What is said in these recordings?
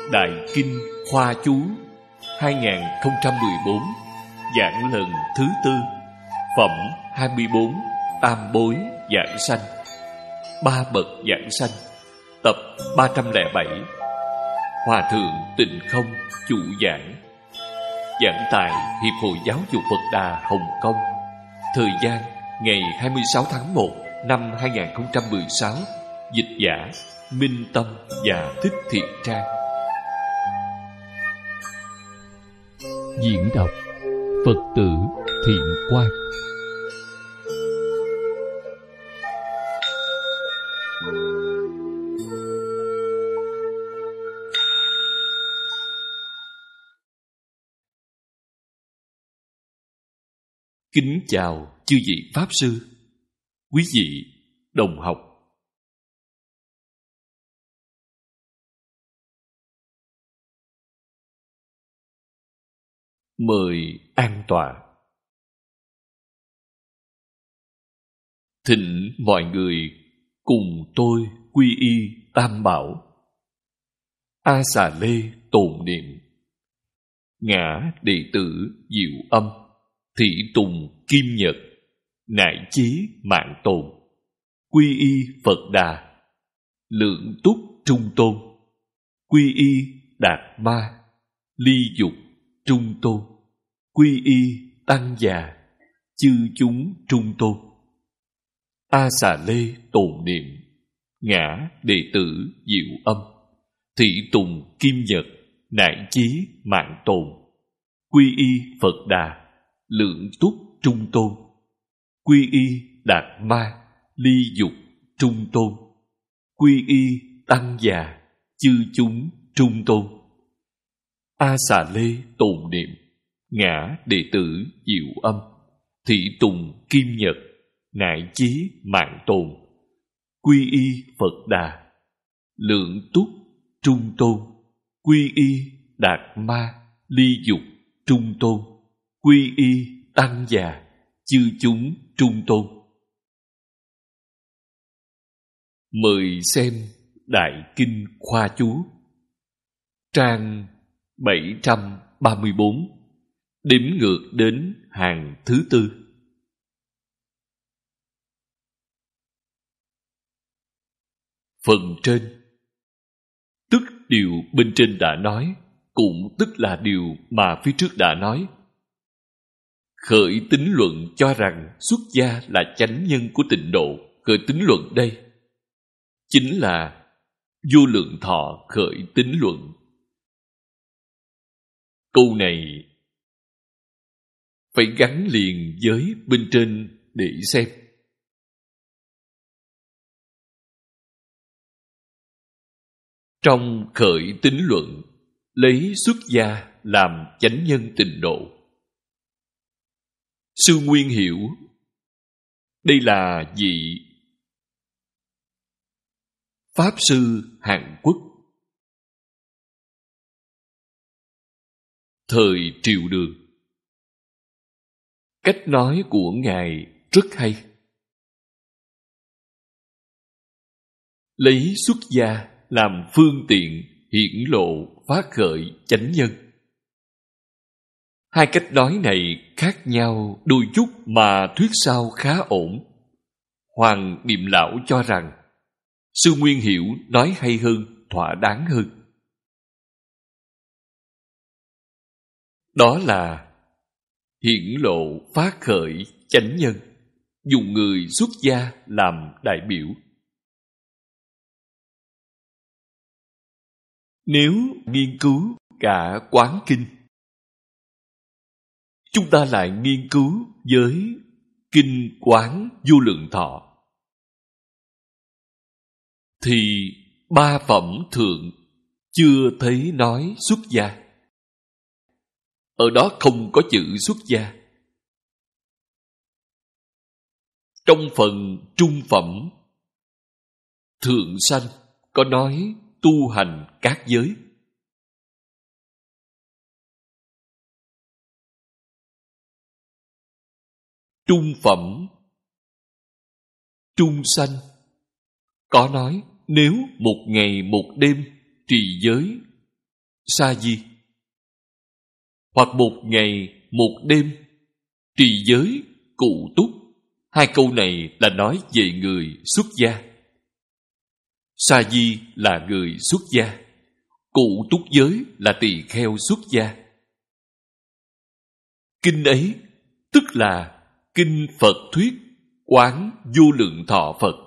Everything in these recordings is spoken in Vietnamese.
Đại Kinh Khoa Chú 2014, giảng lần thứ tư, phẩm 24, Tam Bối Giảng Sanh, Ba Bậc Giảng Sanh, tập 307. Hòa thượng Tịnh Không chủ giảng. Giảng tại Hiệp hội Giáo dục Phật Đà Hồng Kông. Thời gian ngày 26 tháng 1 năm 2016. Dịch giả Minh Tâm và Thích Thiện Trang. Diễn đọc Phật tử Thiện Quang. Kính chào chư vị Pháp Sư, quý vị đồng học. Mời an tọa. Thỉnh mọi người cùng tôi quy y Tam Bảo. A Xà Lê tồn niệm. Ngã đệ tử Diệu Âm, Thị Tùng Kim Nhật, Nại Chí Mạng Tồn, quy y Phật Đà, Lượng Túc Trung Tôn, quy y Đạt Ma, Ly Dục Trung Tôn, quy y Tăng Già, chư chúng Trung Tôn. A Xà Lê tồn niệm. Ngã đệ tử Diệu Âm, Thị Tùng Kim Nhật, Nại Chí Mạng Tồn, quy y Phật Đà, Lượng Túc Trung Tôn, quy y Đạt Ma, Ly Dục Trung Tôn, quy y Tăng Già, chư chúng Trung Tôn. A Xà Lê tồn niệm. Ngã đệ tử Diệu Âm, Thị Tùng Kim Nhật, Nại Chí Mạng Tồn, quy y Phật Đà, Lượng Túc Trung Tôn, quy y Đạt Ma, Ly Dục Trung Tôn, quy y Tăng Già, chư chúng Trung Tôn. Mời xem Đại Kinh Khoa Chú, trang 734, đếm ngược đến hàng thứ tư. Phần trên, tức điều bên trên đã nói, cũng tức là điều mà phía trước đã nói. Khởi tín luận cho rằng xuất gia là chánh nhân của tịnh độ. Khởi tín luận đây chính là Vô Lượng Thọ khởi tín luận. Câu này phải gắn liền với bên trên để xem. Trong khởi tín luận, lấy xuất gia làm chánh nhân tịnh độ. Sư Nguyên hiểu đây là vị Pháp Sư Hàn Quốc thời Triều Đường. Cách nói của Ngài rất hay. Lấy xuất gia làm phương tiện hiển lộ phát khởi chánh nhân. Hai cách nói này khác nhau đôi chút mà thuyết sau khá ổn. Hoàng Niệm Lão cho rằng Sư Nguyên Hiểu nói hay hơn, thỏa đáng hơn. Đó là hiển lộ phát khởi chánh nhân, dùng người xuất gia làm đại biểu. Nếu nghiên cứu cả Quán Kinh, chúng ta lại nghiên cứu với Kinh Quán Vô Lượng Thọ, thì ba phẩm thượng chưa thấy nói xuất gia. Ở đó không có chữ xuất gia. Trong phần trung phẩm thượng sanh có nói tu hành các giới. Trung phẩm trung sanh có nói nếu một ngày một đêm trì giới sa di. Hoặc một ngày, một đêm, trì giới, cụ túc. Hai câu này là nói về người xuất gia. Sa di là người xuất gia, cụ túc giới là tỳ kheo xuất gia. Kinh ấy tức là kinh Phật thuyết quán vô lượng thọ Phật.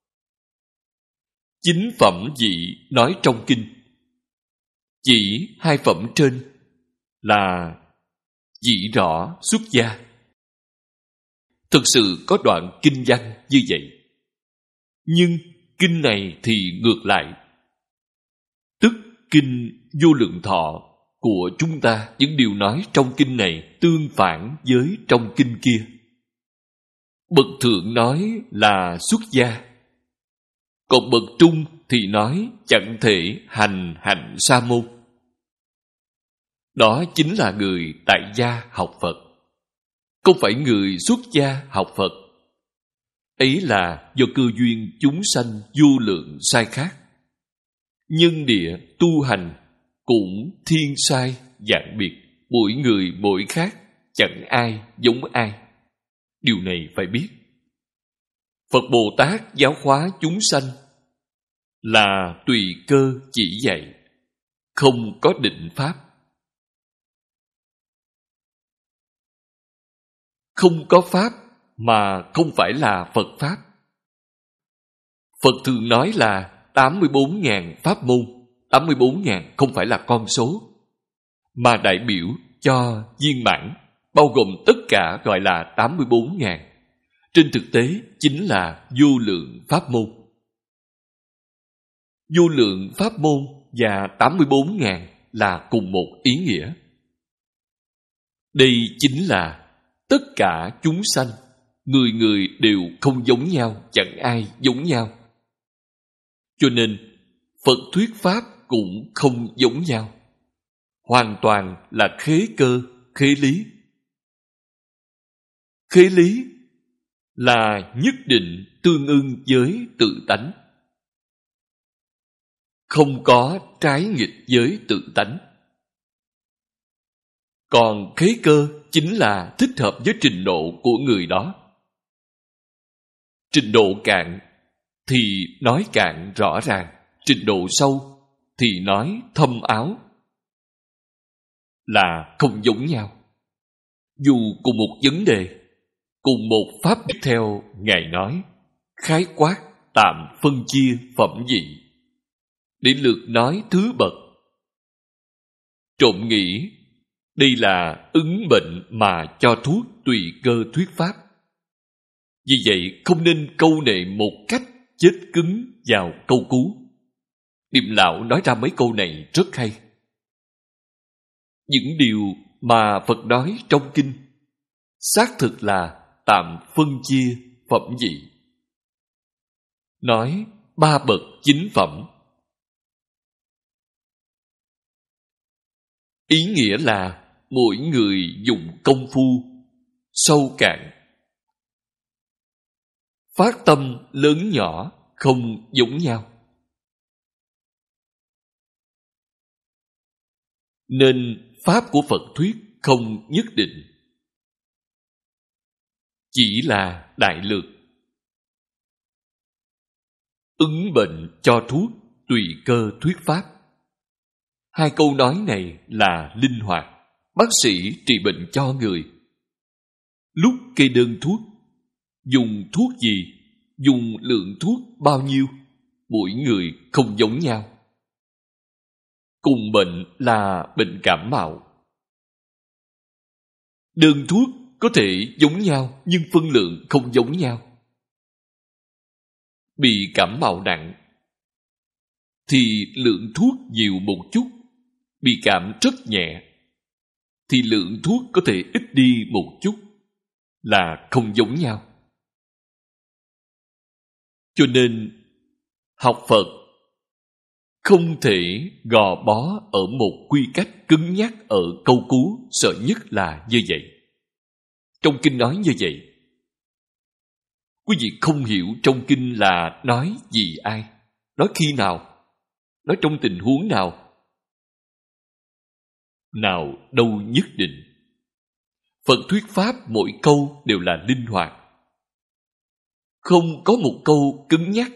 Chính phẩm vị nói trong kinh, chỉ hai phẩm trên là chỉ rõ xuất gia. Thực sự có đoạn kinh văn như vậy. Nhưng kinh này thì ngược lại. Tức kinh vô lượng thọ của chúng ta, những điều nói trong kinh này tương phản với trong kinh kia. Bậc thượng nói là xuất gia, còn bậc trung thì nói chẳng thể hành hạnh sa môn. Đó chính là người tại gia học Phật, không phải người xuất gia học Phật. Ấy là do cơ duyên chúng sanh vô lượng sai khác. Nhân địa tu hành cũng thiên sai dạng biệt, mỗi người mỗi khác, chẳng ai giống ai. Điều này phải biết. Phật Bồ Tát giáo hóa chúng sanh là tùy cơ chỉ dạy, không có định pháp. Không có pháp mà không phải là Phật Pháp. Phật thường nói là 84.000 pháp môn. 84.000 không phải là con số, mà đại biểu cho viên mãn, bao gồm tất cả gọi là 84.000. Trên thực tế chính là vô lượng pháp môn. Vô lượng pháp môn và 84.000 là cùng một ý nghĩa. Đây chính là tất cả chúng sanh, người người đều không giống nhau, chẳng ai giống nhau. Cho nên Phật thuyết pháp cũng không giống nhau. Hoàn toàn là khế cơ, khế lý. Khế lý là nhất định tương ưng với tự tánh, không có trái nghịch với tự tánh. Còn khế cơ chính là thích hợp với trình độ của người đó. Trình độ cạn thì nói cạn rõ ràng, trình độ sâu thì nói thâm áo, là không giống nhau. Dù cùng một vấn đề, cùng một pháp tiếp theo, Ngài nói khái quát, tạm phân chia phẩm vị để lượt nói thứ bậc. Trộm nghĩ đây là ứng bệnh mà cho thuốc tùy cơ thuyết pháp. Vì vậy không nên câu nệ một cách chết cứng vào câu cú. Điềm Lão nói ra mấy câu này rất hay. Những điều mà Phật nói trong kinh xác thực là tạm phân chia phẩm vị. Nói 3 bậc chính phẩm. Ý nghĩa là mỗi người dùng công phu sâu cạn, phát tâm lớn nhỏ không giống nhau. Nên pháp của Phật thuyết không nhất định, chỉ là đại lược. Ứng bệnh cho thuốc tùy cơ thuyết pháp. Hai câu nói này là linh hoạt. Bác sĩ trị bệnh cho người, lúc kê đơn thuốc, dùng thuốc gì, dùng lượng thuốc bao nhiêu, mỗi người không giống nhau. Cùng bệnh là bệnh cảm mạo. Đơn thuốc có thể giống nhau nhưng phân lượng không giống nhau. Bị cảm mạo nặng thì lượng thuốc nhiều một chút, bị cảm rất nhẹ thì lượng thuốc có thể ít đi một chút, là không giống nhau. Cho nên học Phật không thể gò bó ở một quy cách cứng nhắc ở câu cú, sợ nhất là như vậy. Trong kinh nói như vậy. Quý vị không hiểu trong kinh là nói gì ai, nói khi nào, nói trong tình huống nào. nào đâu nhất định. Phật thuyết pháp mỗi câu đều là linh hoạt, không có một câu cứng nhắc,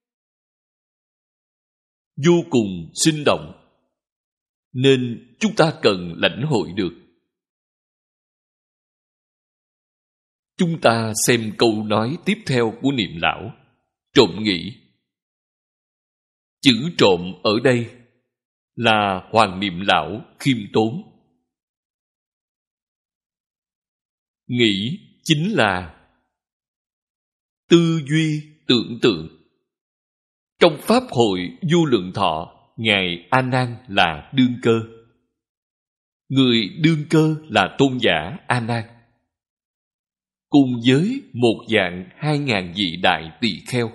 vô cùng sinh động, nên chúng ta cần lãnh hội được. Chúng ta xem câu nói tiếp theo của Niệm Lão, trộm nghĩ. Chữ trộm ở đây là Hoàng Niệm Lão khiêm tốn. Nghĩ chính là tư duy tưởng tượng. Trong Pháp hội Vô Lượng Thọ, Ngài A Nan là đương cơ. Người đương cơ là tôn giả A Nan, cùng với một dạng 2.000 vị đại tỳ kheo.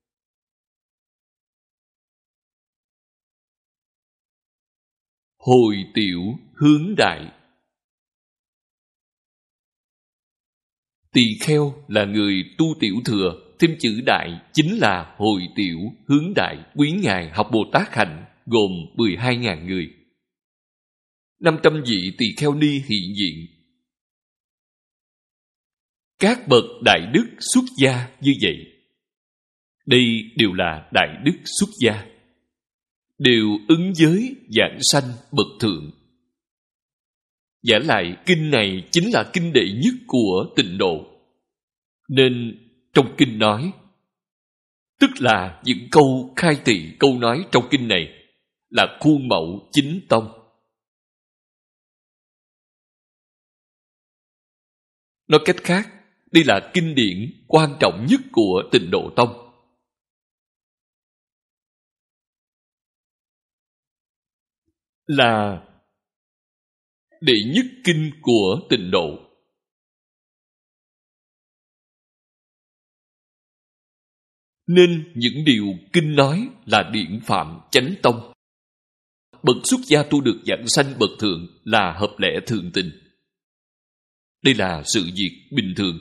Hồi tiểu hướng đại. Tỳ kheo là người tu tiểu thừa, thêm chữ đại chính là hồi tiểu hướng đại. Quý ngài học Bồ Tát hạnh gồm 12.000 người. 500 vị tỳ kheo ni hiện diện. Các bậc đại đức xuất gia như vậy. Đây đều là đại đức xuất gia, đều ứng giới giảng sanh bậc thượng. Giả lại kinh này chính là kinh đệ nhất của tịnh độ, nên trong kinh nói, tức là những câu khai thị câu nói trong kinh này là khuôn mẫu chính tông. Nói cách khác, đây là kinh điển quan trọng nhất của Tịnh Độ Tông. Là đệ nhất kinh của Tịnh Độ. Nên những điều kinh nói là điển phạm chánh tông. Bậc xuất gia tu được giảng sanh bậc thượng là hợp lẽ thường tình. Đây là sự việc bình thường.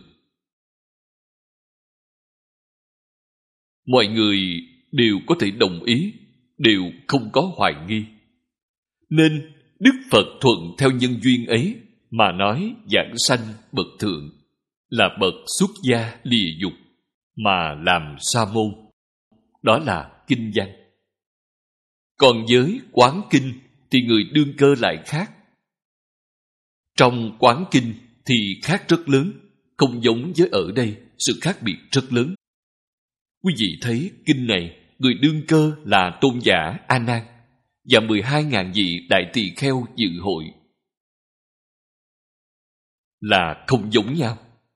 Mọi người đều có thể đồng ý, đều không có hoài nghi. Nên Đức Phật thuận theo nhân duyên ấy mà nói giảng sanh bậc thượng là bậc xuất gia lìa dục mà làm sa môn. Đó là kinh văn. Còn với Quán Kinh thì người đương cơ lại khác. Trong Quán Kinh thì khác rất lớn, không giống với ở đây, sự khác biệt rất lớn. Quý vị thấy kinh này, người đương cơ là tôn giả A Nan và 12.000 vị đại tỳ kheo dự hội là không giống nhau.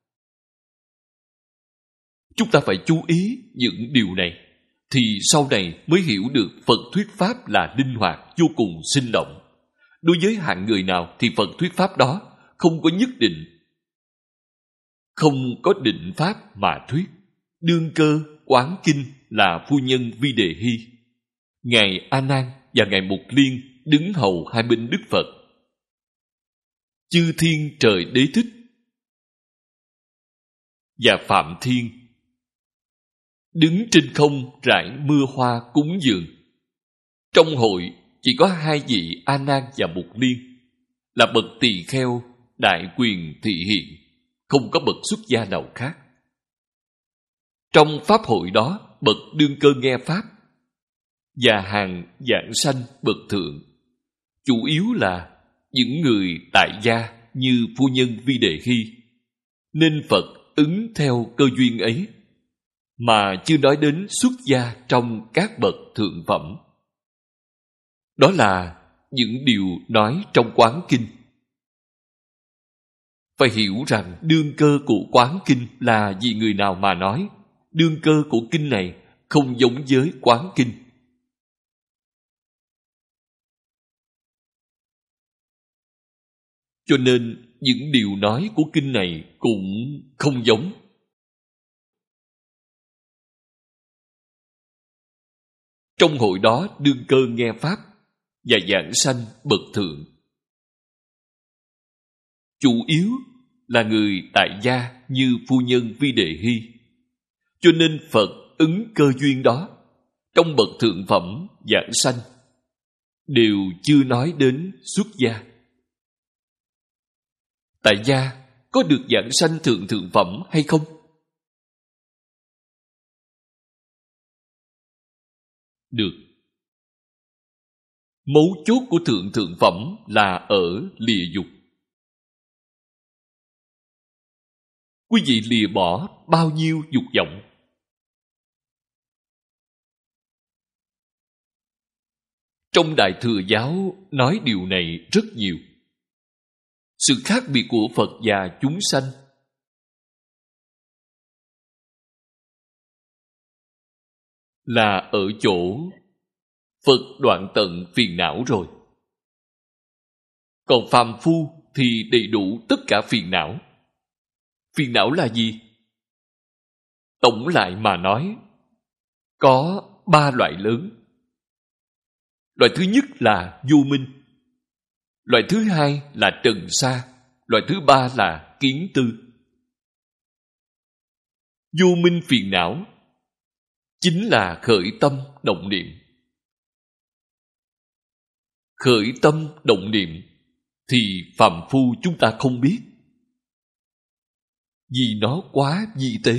Chúng ta phải chú ý những điều này, thì sau này mới hiểu được Phật thuyết pháp là linh hoạt, vô cùng sinh động. Đối với hạng người nào thì Phật thuyết pháp đó không có nhất định, không có định pháp mà thuyết. Đương cơ Quán Kinh là phu nhân Vi Đề Hy, Ngài A Nan và Ngài Mục Liên đứng hầu hai bên Đức Phật. Chư Thiên Trời Đế Thích và Phạm Thiên đứng trên không rải mưa hoa cúng dường. Trong hội chỉ có hai vị A Nan và Mục Liên là bậc tỳ kheo đại quyền thị hiện, không có bậc xuất gia nào khác. Trong pháp hội đó, bậc đương cơ nghe pháp và hàng giảng sanh bậc thượng chủ yếu là những người tại gia như phu nhân Vi Đề Hy, nên Phật ứng theo cơ duyên ấy mà chưa nói đến xuất gia trong các bậc thượng phẩm. Đó là những điều nói trong Quán Kinh. Phải hiểu rằng đương cơ của Quán Kinh là vì người nào mà nói. Đương cơ của kinh này không giống với Quán Kinh. Cho nên những điều nói của kinh này cũng không giống. Trong hội đó đương cơ nghe pháp và giảng sanh bậc thượng chủ yếu là người tại gia như phu nhân Vi Đề Hy. Cho nên Phật ứng cơ duyên đó trong bậc thượng phẩm giảng sanh đều chưa nói đến xuất gia, Tại gia có được giảng sanh thượng thượng phẩm hay không? Được. Mấu chốt của thượng thượng phẩm là ở lìa dục. Quý vị lìa bỏ bao nhiêu dục vọng? Trong Đại Thừa Giáo nói điều này rất nhiều. Sự khác biệt của Phật và chúng sanh là ở chỗ Phật đoạn tận phiền não rồi. Còn phàm phu thì đầy đủ tất cả phiền não. Phiền não là gì? Tổng lại mà nói, có 3 loại lớn. Loại thứ nhất là vô minh. Loại thứ hai là trần sa. Loại thứ ba là kiến tư. Vô minh phiền não chính là khởi tâm động niệm. Khởi tâm động niệm thì phàm phu chúng ta không biết, vì nó quá vi tế.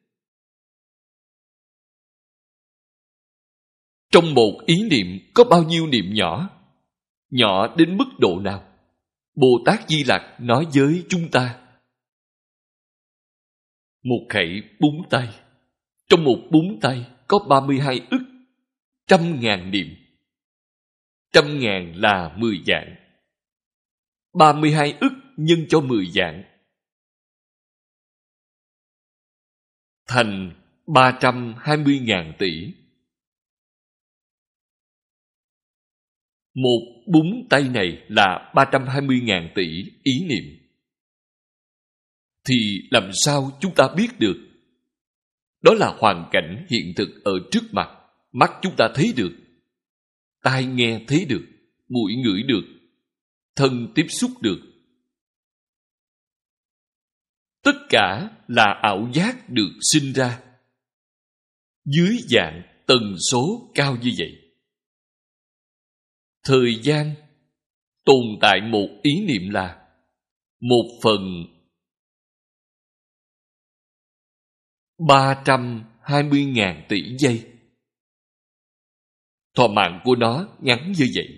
Trong một ý niệm có bao nhiêu niệm nhỏ? Nhỏ đến mức độ nào? Bồ Tát Di Lặc nói với chúng ta, một khẩy búng tay. Trong một búng tay có 32 ức, 100.000 niệm. 100.000 là 10 vạn. 32 ức nhân cho 10 vạn thành 320.000 tỷ. Một búng tay này là 320.000 tỷ ý niệm. Thì làm sao chúng ta biết được? Đó là hoàn cảnh hiện thực ở trước mặt. Mắt chúng ta thấy được, tai nghe thấy được, mũi ngửi được, thân tiếp xúc được. Tất cả là ảo giác được sinh ra dưới dạng tần số cao như vậy. Thời gian tồn tại một ý niệm là 1/320.000 tỷ giây. Thọ mạng của nó ngắn như vậy.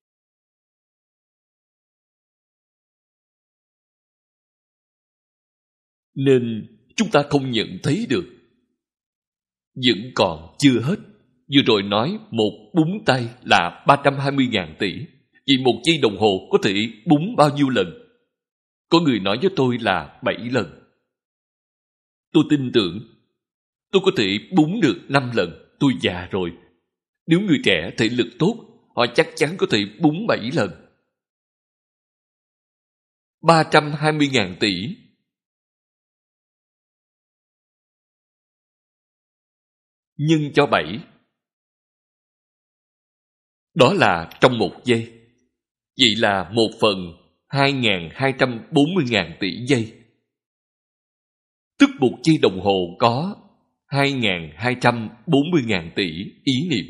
Nên chúng ta không nhận thấy được. Vẫn còn chưa hết. Vừa rồi nói một búng tay là 320.000 tỷ. Vì một giây đồng hồ có thể búng bao nhiêu lần? Có người nói với tôi là 7 lần. Tôi tin tưởng tôi có thể búng được 5 lần. Tôi già rồi. Nếu người trẻ thể lực tốt, họ chắc chắn có thể búng 7 lần. 320.000 tỷ nhân cho 7, đó là trong một giây. Vậy là 1/2240.000 tỷ giây. Tức một giây đồng hồ có 2.240.000 tỷ ý niệm.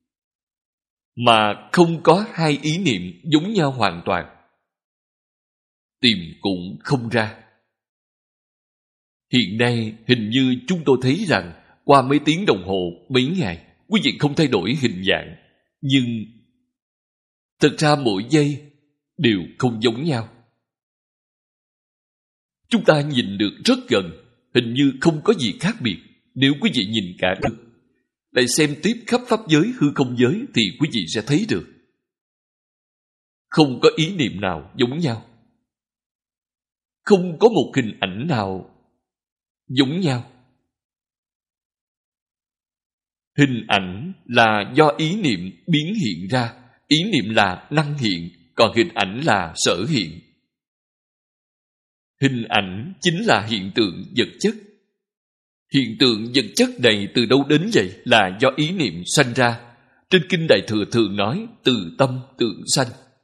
Mà không có 2 ý niệm giống nhau hoàn toàn, tìm cũng không ra. Hiện nay hình như chúng tôi thấy rằng qua mấy tiếng đồng hồ, mấy ngày, quý vị không thay đổi hình dạng. Nhưng thực ra mỗi giây đều không giống nhau. Chúng ta nhìn được rất gần, hình như không có gì khác biệt. Nếu quý vị nhìn cả được, lại xem tiếp khắp pháp giới hư không giới, thì quý vị sẽ thấy được không có ý niệm nào giống nhau, không có một hình ảnh nào giống nhau. Hình ảnh là do ý niệm biến hiện ra. Ý niệm là năng hiện, còn hình ảnh là sở hiện. Hình ảnh chính là hiện tượng vật chất. Hiện tượng vật chất này từ đâu đến vậy? Là do ý niệm sanh ra. Trên Kinh Đại Thừa thường nói từ tâm tượng sanh.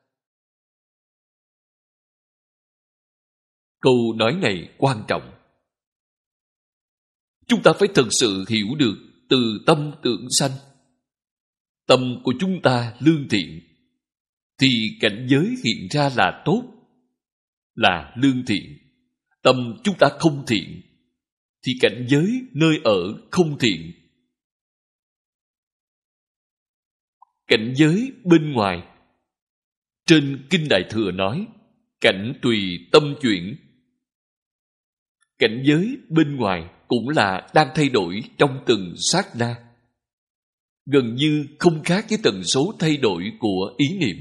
Câu nói này quan trọng. Chúng ta phải thực sự hiểu được từ tâm tưởng sanh. Tâm của chúng ta lương thiện thì cảnh giới hiện ra là tốt. là lương thiện. Tâm chúng ta không thiện thì cảnh giới nơi ở không thiện. Cảnh giới bên ngoài, trên Kinh Đại Thừa nói cảnh tùy tâm chuyển. Cảnh giới bên ngoài cũng là đang thay đổi trong từng sát na, gần như không khác với tần số thay đổi của ý niệm.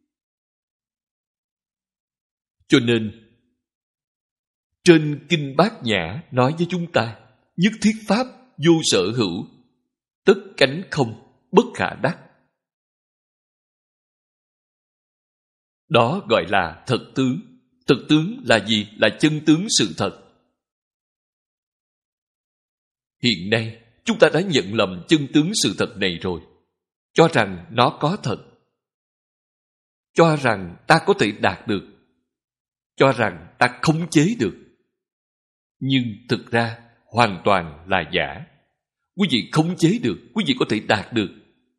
Cho nên trên Kinh Bát Nhã nói với chúng ta nhất thiết pháp vô sở hữu, tất cánh không, bất khả đắc. Đó gọi là thật tướng. Thật tướng là gì? Là chân tướng sự thật. Hiện nay chúng ta đã nhận lầm chân tướng sự thật này rồi, cho rằng nó có thật, cho rằng ta có thể đạt được, cho rằng ta khống chế được. Nhưng thực ra hoàn toàn là giả. Quý vị khống chế được, quý vị có thể đạt được.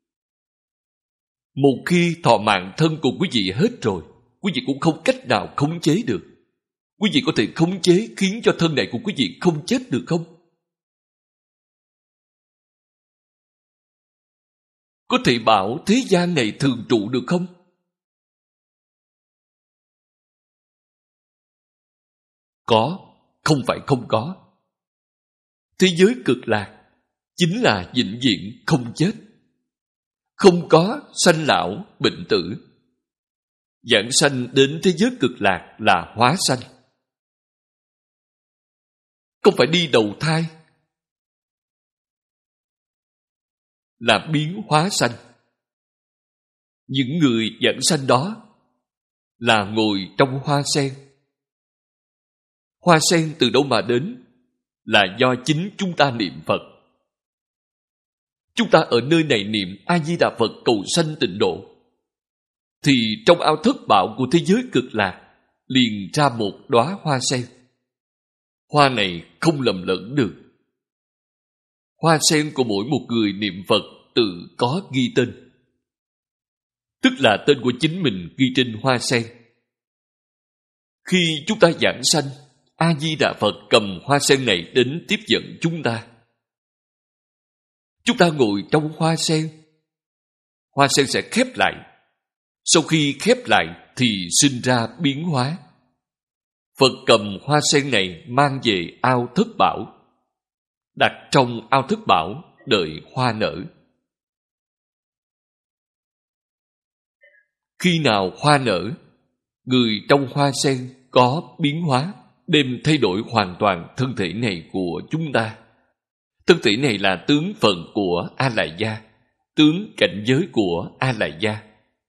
Một khi thọ mạng thân của quý vị hết rồi, quý vị cũng không cách nào khống chế được. Quý vị có thể khống chế khiến cho thân này của quý vị không chết được không? Có thể bảo thế gian này thường trụ được không? Có, không phải không có. Thế giới cực lạc chính là vĩnh viễn không chết, không có sanh lão bệnh tử. Giảng sanh đến thế giới cực lạc là hóa sanh, không phải đi đầu thai, là biến hóa sanh. Những người giảng sanh đó là ngồi trong hoa sen. Hoa sen từ đâu mà đến? Là do chính chúng ta niệm Phật. Chúng ta ở nơi này niệm A-di-đà Phật cầu sanh tịnh độ, thì trong ao thất bảo của thế giới cực lạc liền ra một đóa hoa sen. Hoa này không lầm lẫn được. Hoa sen của mỗi một người niệm Phật tự có ghi tên, tức là tên của chính mình ghi trên hoa sen. Khi chúng ta giảng sanh, A-di-đà Phật cầm hoa sen này đến tiếp dẫn chúng ta. Chúng ta ngồi trong hoa sen sẽ khép lại. Sau khi khép lại thì sinh ra biến hóa. Phật cầm hoa sen này mang về ao thất bảo, đặt trong ao thất bảo đợi hoa nở. Khi nào hoa nở, người trong hoa sen có biến hóa, đem thay đổi hoàn toàn thân thể này của chúng ta. Thân thể này là tướng phận của A-lại gia, tướng cảnh giới của A-lại gia.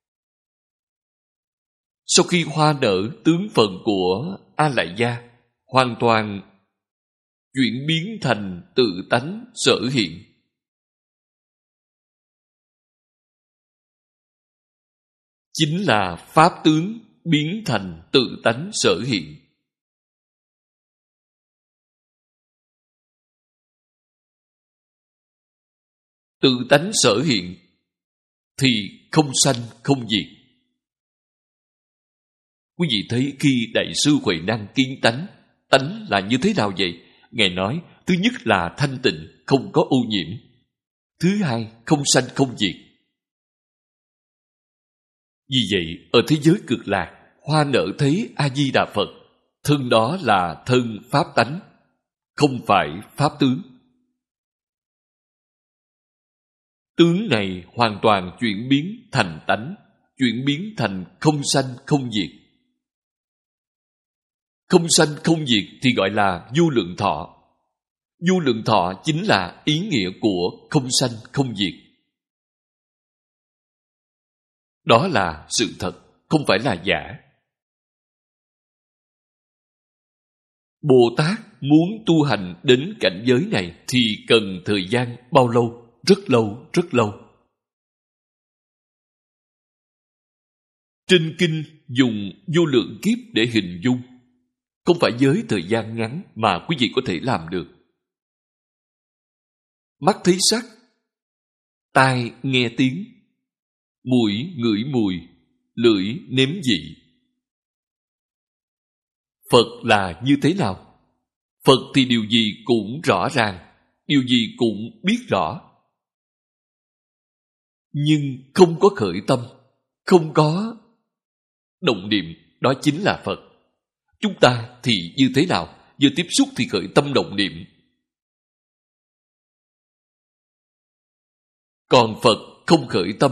Sau khi hoa nở, tướng phận của A-lại gia hoàn toàn chuyển biến thành tự tánh sở hiện. Chính là pháp tướng biến thành tự tánh sở hiện. Tự tánh sở hiện thì không sanh không diệt. Quý vị thấy khi Đại sư Huệ Năng kiến tánh, tánh là như thế nào vậy? Ngài nói, thứ nhất là thanh tịnh, không có ô nhiễm. Thứ hai, không sanh không diệt. Vì vậy, ở thế giới cực lạc, hoa nở thấy A-di-đà Phật, thân đó là thân pháp tánh, không phải pháp tướng. Tướng này hoàn toàn chuyển biến thành tánh, chuyển biến thành không sanh không diệt. Không sanh không diệt thì gọi là vô lượng thọ. Vô lượng thọ chính là ý nghĩa của không sanh không diệt. Đó là sự thật, không phải là giả. Bồ Tát muốn tu hành đến cảnh giới này thì cần thời gian bao lâu? Rất lâu, rất lâu. Trên kinh dùng vô lượng kiếp để hình dung, không phải với thời gian ngắn mà quý vị có thể làm được. Mắt thấy sắc, tai nghe tiếng, mũi ngửi mùi, lưỡi nếm vị. Phật là như thế nào? Phật thì điều gì cũng rõ ràng, điều gì cũng biết rõ. Nhưng không có khởi tâm, không có động niệm, đó chính là Phật. Chúng ta thì như thế nào? Vừa tiếp xúc thì khởi tâm động niệm. Còn Phật không khởi tâm,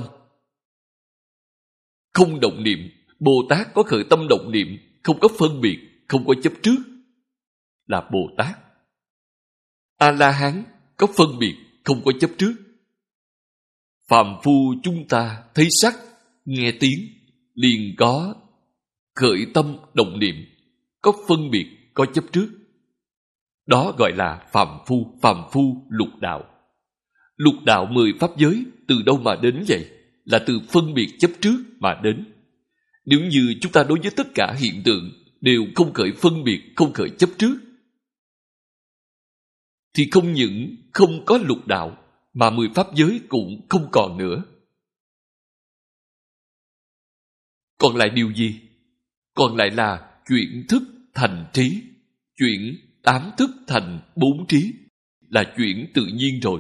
không động niệm. Bồ Tát có khởi tâm động niệm, không có phân biệt, không có chấp trước, là Bồ Tát. A-la-hán có phân biệt, không có chấp trước. Phàm phu chúng ta thấy sắc, nghe tiếng, liền có khởi tâm động niệm, có phân biệt, có chấp trước. Đó gọi là phàm phu lục đạo. Lục đạo 10 pháp giới từ đâu mà đến vậy? Là từ phân biệt chấp trước mà đến. Nếu như chúng ta đối với tất cả hiện tượng đều không khởi phân biệt, không khởi chấp trước, thì không những không có lục đạo, mà 10 pháp giới cũng không còn nữa. Còn lại điều gì? Còn lại là chuyển thức thành trí, chuyển 8 thức thành 4 trí, là chuyển tự nhiên rồi.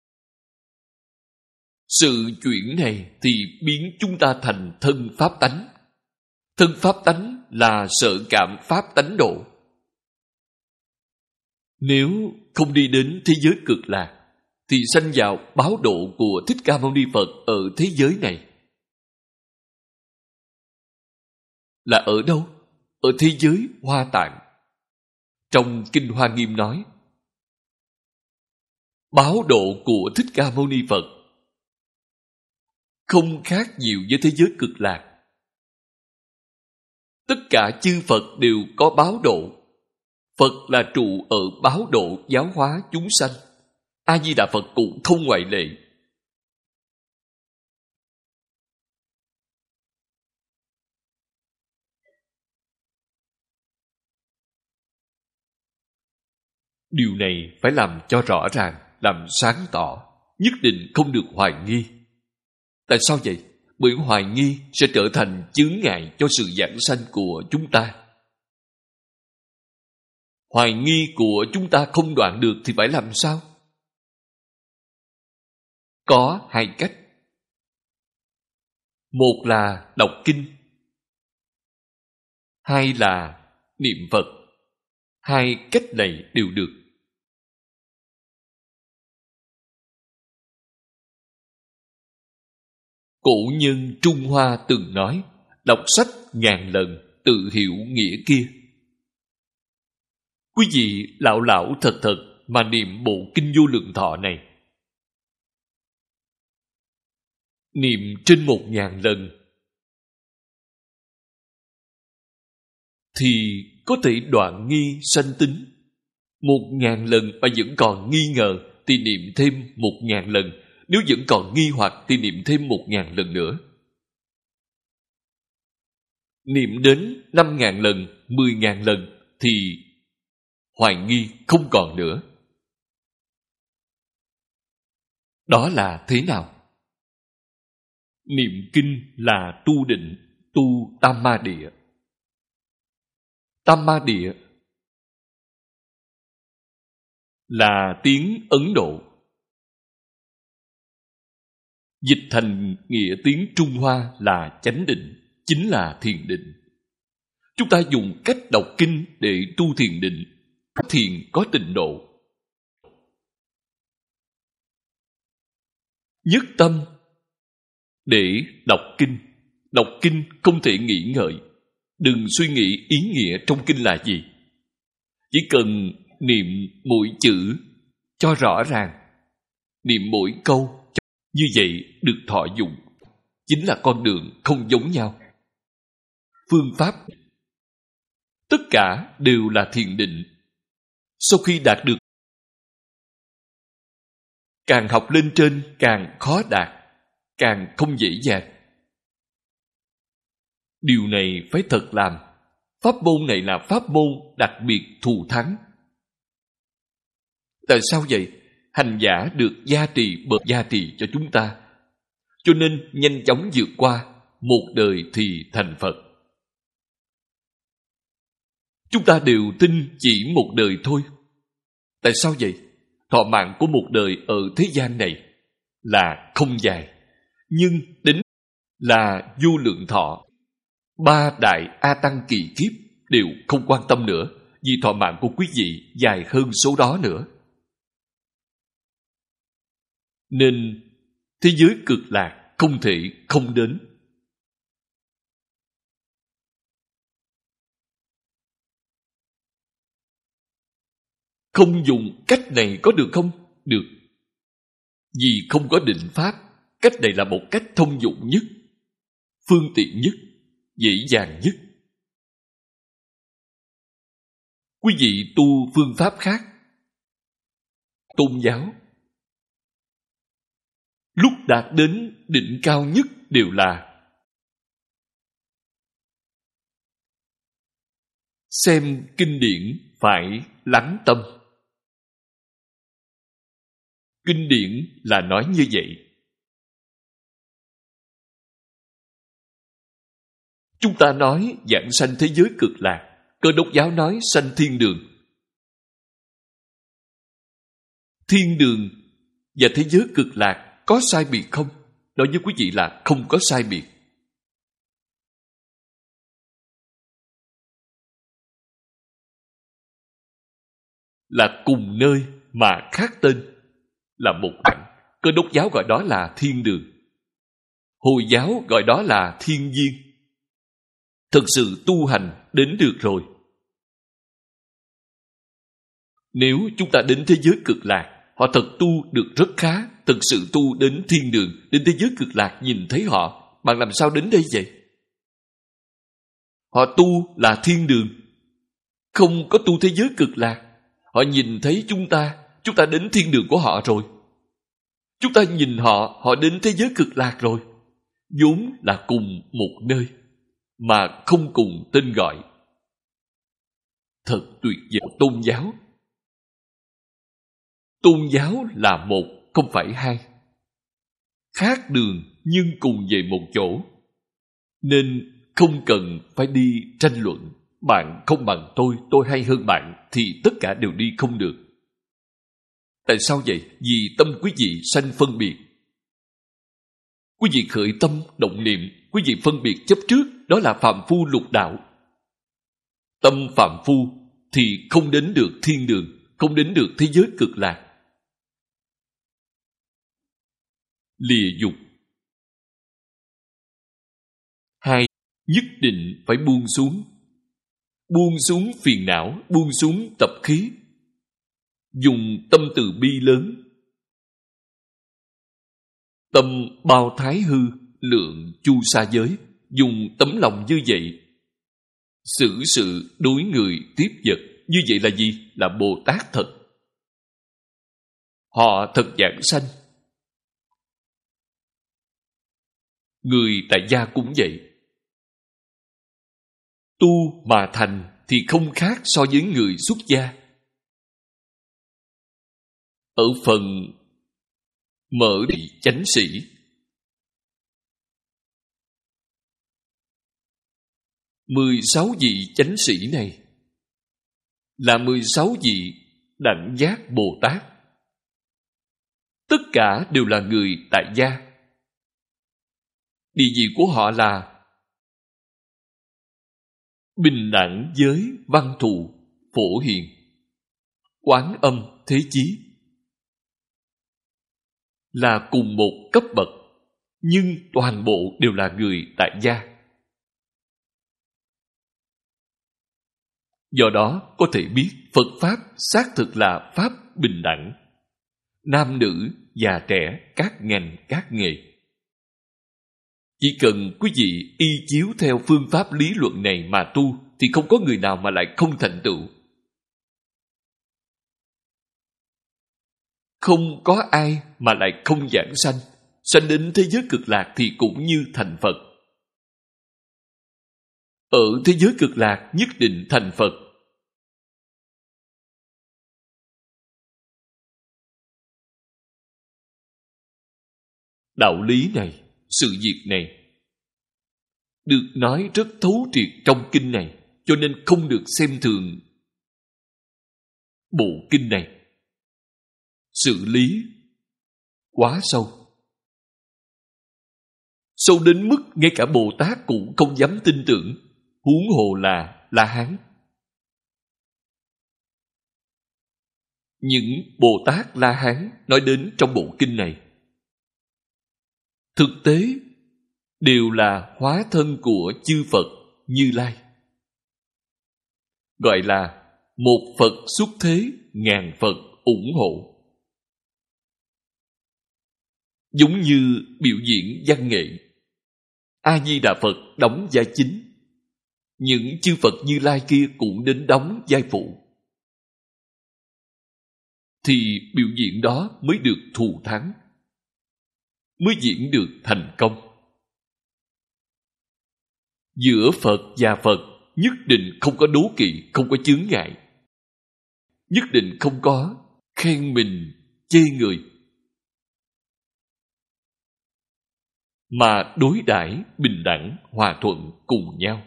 Sự chuyển này thì biến chúng ta thành thân pháp tánh. Thân pháp tánh là sợ cảm pháp tánh độ. Nếu không đi đến thế giới cực lạc, thì sanh vào báo độ của Thích Ca Mâu Ni Phật ở thế giới này. Là ở đâu? Ở thế giới Hoa Tạng. Trong Kinh Hoa Nghiêm nói, báo độ của Thích Ca Mâu Ni Phật không khác nhiều với thế giới cực lạc. Tất cả chư Phật đều có báo độ. Phật là trụ ở báo độ giáo hóa chúng sanh. A-di-đà Phật cũng không ngoại lệ. Điều này phải làm cho rõ ràng, làm sáng tỏ, nhất định không được hoài nghi. Tại sao vậy? Bởi hoài nghi sẽ trở thành chướng ngại cho sự giảng sanh của chúng ta. Hoài nghi của chúng ta không đoạn được thì phải làm sao? Có hai cách. Một là đọc kinh, hai là niệm Phật. Hai cách này đều được. Cổ nhân Trung Hoa từng nói, đọc sách ngàn lần, tự hiểu nghĩa kia. Quý vị lão lão thật thật mà niệm bộ Kinh Vô Lượng Thọ này. Niệm trên 1000 lần thì có thể đoạn nghi sanh tính. 1000 lần mà vẫn còn nghi ngờ thì niệm thêm 1000 lần. Nếu vẫn còn nghi hoặc thì niệm thêm 1000 lần nữa. Niệm đến 5000 lần, 10.000 lần thì hoài nghi không còn nữa. Đó là thế nào? Niệm kinh là tu định, tu tam ma địa. Tam ma địa là tiếng Ấn Độ. Dịch thành nghĩa tiếng Trung Hoa là chánh định, chính là thiền định. Chúng ta dùng cách đọc kinh để tu thiền định. Thiền có tịnh độ. Nhất tâm để đọc kinh. Đọc kinh không thể nghĩ ngợi. Đừng suy nghĩ ý nghĩa trong kinh là gì. Chỉ cần niệm mỗi chữ cho rõ ràng, niệm mỗi câu. Như vậy được thọ dụng. Chính là con đường không giống nhau. Phương pháp tất cả đều là thiền định. Sau khi đạt được, càng học lên trên càng khó đạt, càng không dễ dàng. Điều này phải thật làm. Pháp môn này là pháp môn đặc biệt thù thắng. Tại sao vậy? Hành giả được gia trì bởi gia trì cho chúng ta, cho nên nhanh chóng vượt qua. Một đời thì thành Phật. Chúng ta đều tin chỉ một đời thôi. Tại sao vậy? Thọ mạng của một đời ở thế gian này là không dài, nhưng đến là vô lượng thọ. 3 đại A Tăng kỳ kiếp đều không quan tâm nữa, vì thọ mạng của quý vị dài hơn số đó nữa. Nên thế giới cực lạc không thể không đến. Không dùng cách này có được không? Được. Vì không có định pháp, cách này là một cách thông dụng nhất, phương tiện nhất, dễ dàng nhất. Quý vị tu phương pháp khác, tôn giáo, lúc đạt đến đỉnh cao nhất đều là xem kinh điển phải lắng tâm. Kinh điển là nói như vậy. Chúng ta nói giảng sanh thế giới cực lạc, Cơ Đốc giáo nói sanh thiên đường. Thiên đường và thế giới cực lạc có sai biệt không? Nói với quý vị là không có sai biệt. Là cùng nơi mà khác tên, là một đẳng. Cơ Đốc giáo gọi đó là thiên đường, Hồi giáo gọi đó là thiên viên. Thực sự tu hành đến được rồi. Nếu chúng ta đến thế giới cực lạc, họ thật tu được rất khá, thực sự tu đến thiên đường, đến thế giới cực lạc nhìn thấy họ, bạn làm sao đến đây vậy? Họ tu là thiên đường, không có tu thế giới cực lạc. Họ nhìn thấy chúng ta đến thiên đường của họ rồi. Chúng ta nhìn họ, họ đến thế giới cực lạc rồi. vốn là cùng một nơi mà không cùng tên gọi. Thật tuyệt vời. Tôn giáo, tôn giáo là một, không phải hai. Khác đường nhưng cùng về một chỗ, nên không cần phải đi tranh luận. Bạn không bằng tôi hay hơn bạn, thì tất cả đều đi không được. Tại sao vậy? Vì tâm quý vị sanh phân biệt. Quý vị khởi tâm động niệm, quý vị phân biệt chấp trước, đó là phàm phu lục đạo. Tâm phàm phu thì không đến được thiên đường, không đến được thế giới cực lạc. Lìa dục. Hai, nhất định phải buông xuống. Buông xuống phiền não, buông xuống tập khí. Dùng tâm từ bi lớn. Tâm bao thái hư, lượng chu sa giới. Dùng tấm lòng như vậy xử sự đối người tiếp vật. Như vậy là gì? Là Bồ Tát thật. Họ thật giảng sanh. Người tại gia cũng vậy. Tu mà thành thì không khác so với người xuất gia. Ở phần mở địa chánh sĩ, 16 vị chánh sĩ này là 16 vị đẳng giác Bồ Tát. Tất cả đều là người tại gia. Địa vị của họ là bình đẳng giới văn thù, phổ hiền, quán âm thế chí, là cùng một cấp bậc, nhưng toàn bộ đều là người tại gia. Do đó có thể biết Phật Pháp xác thực là Pháp bình đẳng. Nam nữ, già trẻ, các ngành, các nghề. Chỉ cần quý vị y chiếu theo phương pháp lý luận này mà tu, thì không có người nào mà lại không thành tựu. Không có ai mà lại không giảng sanh. Sanh đến thế giới cực lạc thì cũng như thành Phật. Ở thế giới cực lạc nhất định thành Phật. Đạo lý này, sự việc này được nói rất thấu triệt trong kinh này. cho nên không được xem thường bộ kinh này. Xử lý quá sâu. Sâu đến mức ngay cả Bồ Tát cũng không dám tin tưởng, huống hồ là La Hán. Những Bồ Tát La Hán nói đến trong bộ kinh này thực tế đều là hóa thân của chư Phật Như Lai, gọi là một Phật xuất thế, ngàn Phật ủng hộ. Giống như biểu diễn văn nghệ, A Di Đà Phật đóng vai chính, những chư Phật Như Lai kia cũng đến đóng vai phụ, thì biểu diễn đó mới được thù thắng, mới diễn được thành công. Giữa Phật và Phật nhất định không có đố kỵ, không có chướng ngại, nhất định không có khen mình, chê người, mà đối đãi bình đẳng, hòa thuận cùng nhau.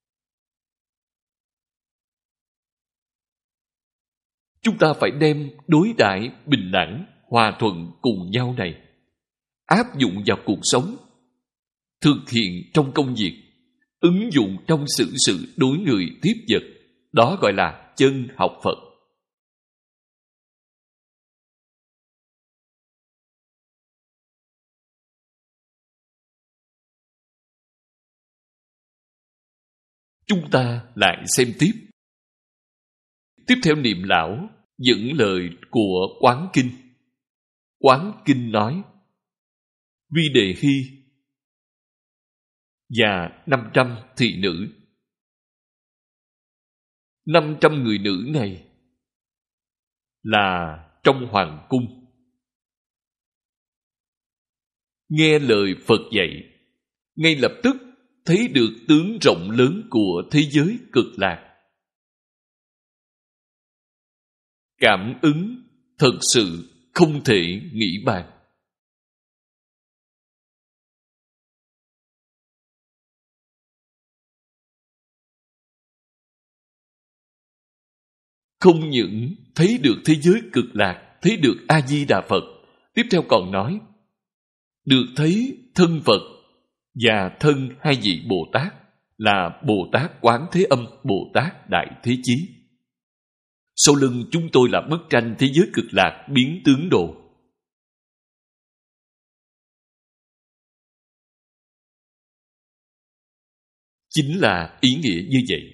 Chúng ta phải đem đối đãi bình đẳng, hòa thuận cùng nhau này áp dụng vào cuộc sống, thực hiện trong công việc, ứng dụng trong xử sự đối người tiếp vật. Đó gọi là chân học Phật. Chúng ta lại xem tiếp. Tiếp theo niệm lão dẫn lời của Quán Kinh. Quán Kinh nói: Vi Đề Hy và 500 thị nữ. 500 người nữ này là trong hoàng cung, nghe lời Phật dạy, ngay lập tức thấy được tướng rộng lớn của thế giới cực lạc. Cảm ứng thật sự không thể nghĩ bàn. Không những thấy được thế giới cực lạc, thấy được A-di-đà Phật, tiếp theo còn nói được thấy thân Phật và thân hai vị Bồ Tát là Bồ Tát Quán Thế Âm, Bồ Tát Đại Thế Chí. Sau lưng chúng tôi là bức tranh thế giới cực lạc biến tướng đồ. Chính là ý nghĩa như vậy.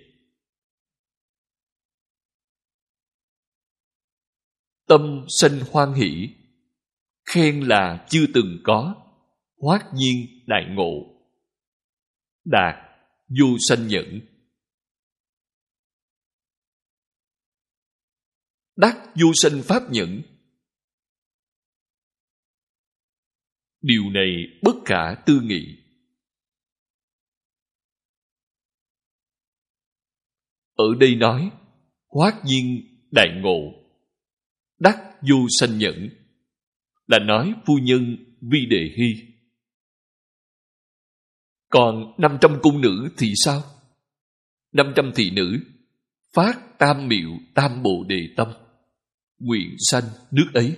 Tâm sanh hoan hỷ, khen là chưa từng có, hoát nhiên đại ngộ, đạt vô sanh nhẫn, đắc vô sanh pháp nhẫn. Điều này bất khả tư nghị. Ở đây nói hoát nhiên đại ngộ, đắc vô sanh nhẫn là nói phu nhân Vi Đề Hy. Còn 500 cung nữ thì sao? 500 thị nữ phát tam miệu tam bồ đề tâm, nguyện sanh nước ấy.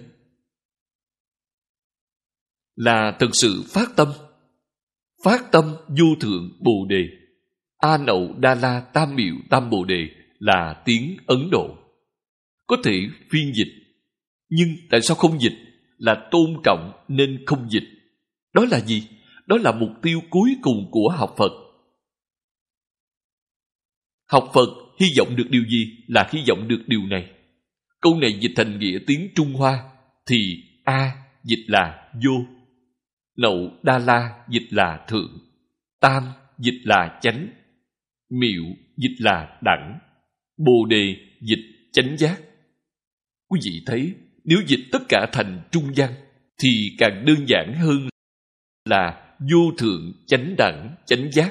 Là thực sự phát tâm vô thượng bồ đề. A Nậu Đa La tam miệu tam bồ đề là tiếng Ấn Độ, có thể phiên dịch, nhưng tại sao không dịch? Là tôn trọng nên không dịch. Đó là gì? Đó là mục tiêu cuối cùng của học Phật. Học Phật hy vọng được điều gì? Là hy vọng được điều này. Câu này dịch thành nghĩa tiếng Trung Hoa thì A dịch là vô, Nậu Đa La dịch là thượng, tam dịch là chánh, miệu dịch là đẳng, bồ đề dịch chánh giác. Quý vị thấy, nếu dịch tất cả thành trung văn thì càng đơn giản hơn là vô thượng chánh đẳng chánh giác.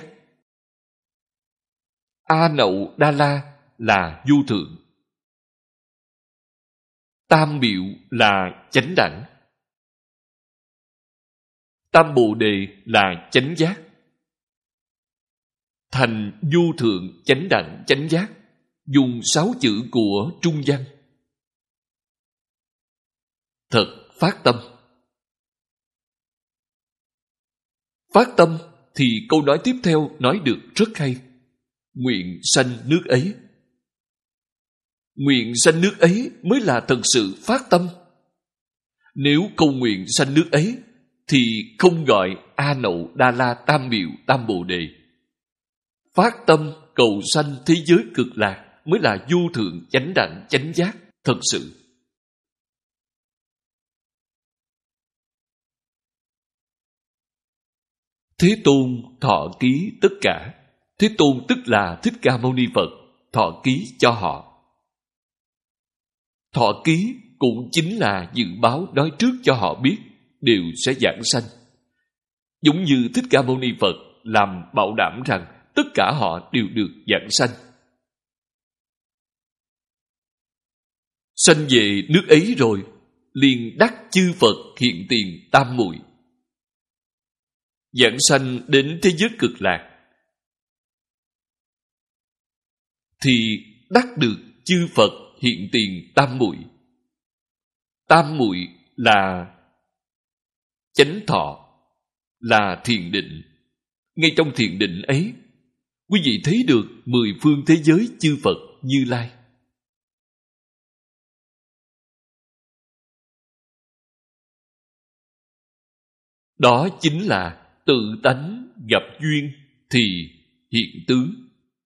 A Nậu Đa La là vô thượng, tam miệu là chánh đẳng, tam bồ đề là chánh giác, thành vô thượng chánh đẳng chánh giác, dùng 6 chữ của Trung văn. Thật phát tâm. Phát tâm thì câu nói tiếp theo nói được rất hay. Nguyện sanh nước ấy. Nguyện sanh nước ấy mới là thật sự phát tâm. Nếu cầu nguyện sanh nước ấy thì không gọi A Nậu Đa La Tam Miệu Tam Bồ Đề. Phát tâm cầu sanh thế giới cực lạc mới là vô thượng chánh đẳng chánh giác thật sự. Thế Tôn thọ ký tất cả. Thế Tôn tức là Thích Ca Mâu Ni Phật, thọ ký cho họ. Thọ ký cũng chính là dự báo nói trước cho họ biết đều sẽ giảng sanh. Giống như Thích Ca Mâu Ni Phật làm bảo đảm rằng tất cả họ đều được giảng sanh. Sanh về nước ấy rồi, liền đắc chư Phật hiện tiền tam muội, giảng sanh đến thế giới cực lạc, thì đắc được chư Phật hiện tiền tam muội. Tam muội là chánh thọ, là thiền định. Ngay trong thiền định ấy, quý vị thấy được 10 phương thế giới chư Phật Như Lai. Đó chính là tự tánh gặp duyên thì hiện tướng.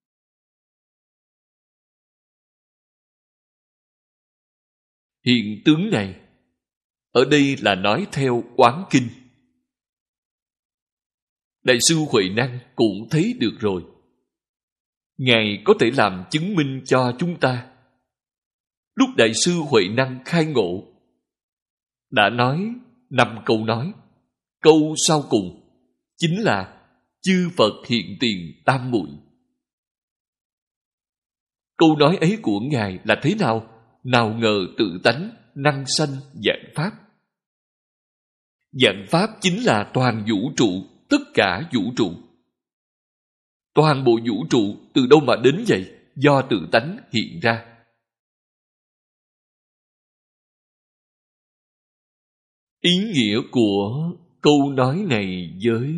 Hiện tướng này ở đây là nói theo Quán Kinh. Đại sư Huệ Năng cũng thấy được rồi. Ngài có thể làm chứng minh cho chúng ta. Lúc Đại sư Huệ Năng khai ngộ, đã nói 5 câu nói. Câu sau cùng chính là chư Phật hiện tiền tam muội. Câu nói ấy của Ngài là thế nào? Nào ngờ tự tánh năng sanh vạn pháp. Vạn pháp chính là toàn vũ trụ, tất cả vũ trụ. Toàn bộ vũ trụ từ đâu mà đến vậy? Do tự tánh hiện ra. Ý nghĩa của câu nói này với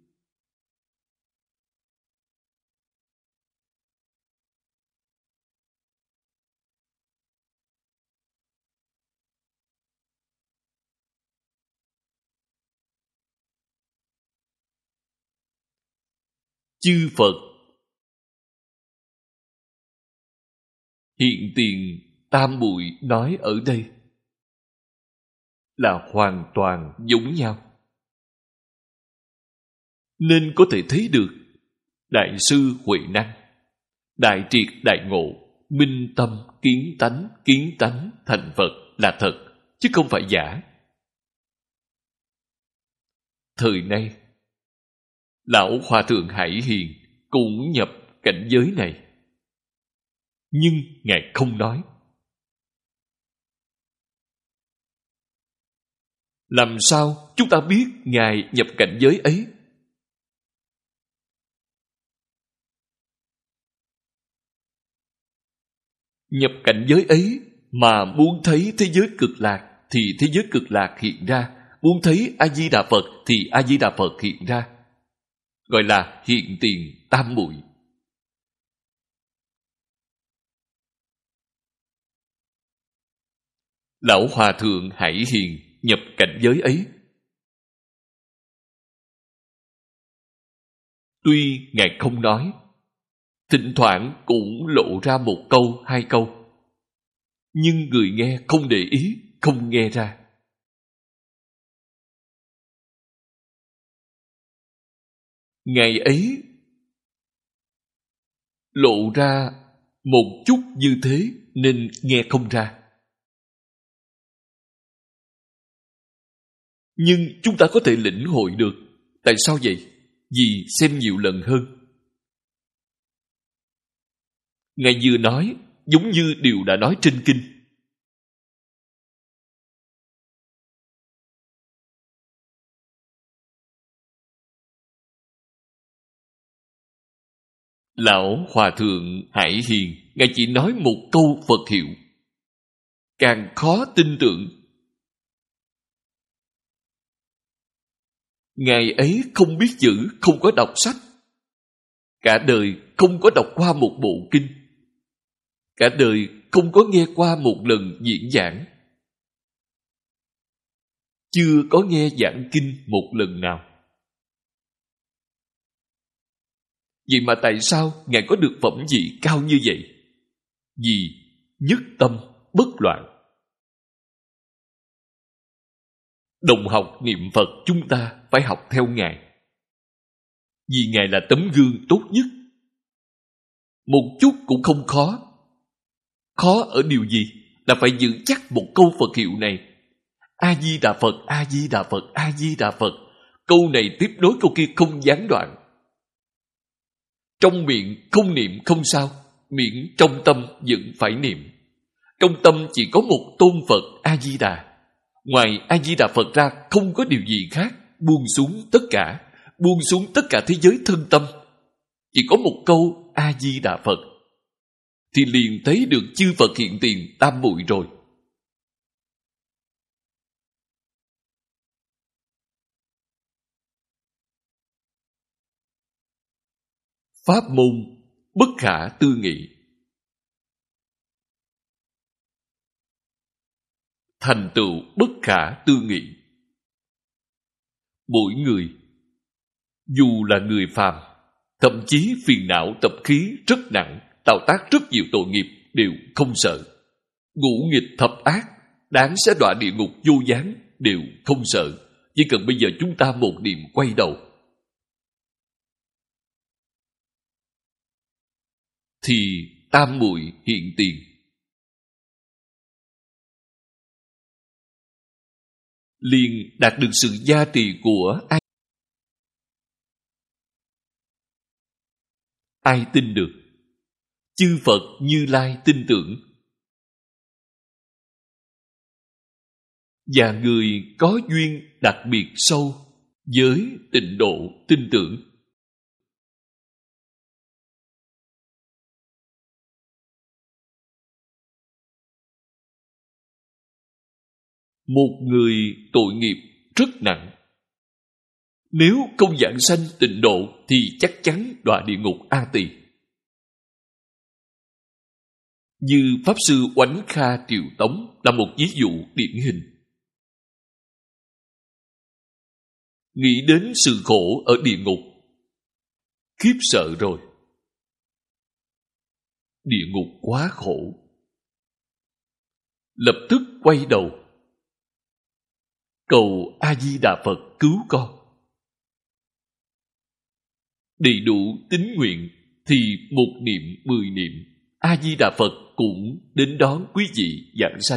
chư Phật hiện tiền tam muội nói ở đây là hoàn toàn giống nhau. Nên có thể thấy được Đại sư Huệ Năng đại triệt đại ngộ, minh tâm kiến tánh thành Phật là thật, chứ không phải giả. Thời nay Lão Hòa Thượng Hải Hiền cũng nhập cảnh giới này, nhưng Ngài không nói. Làm sao chúng ta biết Ngài nhập cảnh giới ấy? Nhập cảnh giới ấy mà muốn thấy thế giới cực lạc thì thế giới cực lạc hiện ra, muốn thấy A-di-đà Phật thì A-di-đà Phật hiện ra. Gọi là hiện tiền tam muội. Lão Hòa Thượng Hải Hiền nhập cảnh giới ấy. Tuy Ngài không nói, thỉnh thoảng cũng lộ ra một câu, 2 câu, nhưng người nghe không để ý, không nghe ra. Ngày ấy lộ ra một chút như thế nên nghe không ra. Nhưng chúng ta có thể lĩnh hội được. Tại sao vậy? Vì xem nhiều lần hơn. Ngài vừa nói giống như điều đã nói trên kinh. Lão Hòa Thượng Hải Hiền, Ngài chỉ nói một câu Phật hiệu, càng khó tin tưởng. Ngài ấy không biết chữ, không có đọc sách, cả đời không có đọc qua một bộ kinh, cả đời không có nghe qua một lần diễn giảng, chưa có nghe giảng kinh một lần nào. Vậy mà tại sao Ngài có được phẩm vị cao như vậy? Vì nhất tâm bất loạn. Đồng học niệm Phật chúng ta phải học theo Ngài, vì Ngài là tấm gương tốt nhất. Một chút cũng không khó. Khó ở điều gì? Là phải giữ chắc một câu Phật hiệu này. A-di-đà Phật, A-di-đà Phật, A-di-đà Phật. Câu này tiếp nối câu kia không gián đoạn. Trong miệng không niệm không sao, miễn trong tâm vẫn phải niệm. Trong tâm chỉ có một tôn Phật A-di-đà. Ngoài A-di-đà Phật ra không có điều gì khác. Buông xuống tất cả, buông xuống tất cả thế giới thân tâm. Chỉ có một câu A-di-đà Phật, thì liền thấy được chư Phật hiện tiền tam muội rồi. Pháp môn bất khả tư nghị. Thành tựu bất khả tư nghị. Mỗi người, dù là người phàm, thậm chí phiền não tập khí rất nặng, tạo tác rất nhiều tội nghiệp, đều không sợ. Ngũ nghịch thập ác, đáng sẽ đọa địa ngục vô gián, đều không sợ. Chỉ cần bây giờ chúng ta một niệm quay đầu, thì tam muội hiện tiền. Liền đạt được sự gia trì của ai? Ai tin được? Chư Phật Như Lai tin tưởng. Và người có duyên đặc biệt sâu với tịnh độ tin tưởng. Một người tội nghiệp rất nặng, nếu không giảng sanh tịnh độ thì chắc chắn đọa địa ngục A Tỳ. Như Pháp Sư Oánh Kha Triều Tống là một ví dụ điển hình. Nghĩ đến sự khổ ở địa ngục, khiếp sợ rồi. Địa ngục quá khổ. Lập tức quay đầu, cầu A-di-đà Phật cứu con. Đầy đủ tín nguyện thì một niệm 10 niệm, A-di-đà Phật cũng đến đón quý vị giảng sanh.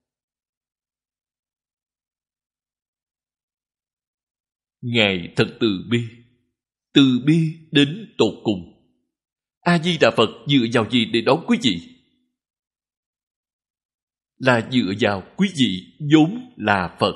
Ngài thật từ bi đến tột cùng. A-di-đà Phật dựa vào gì để đón quý vị? Là dựa vào quý vị vốn là Phật.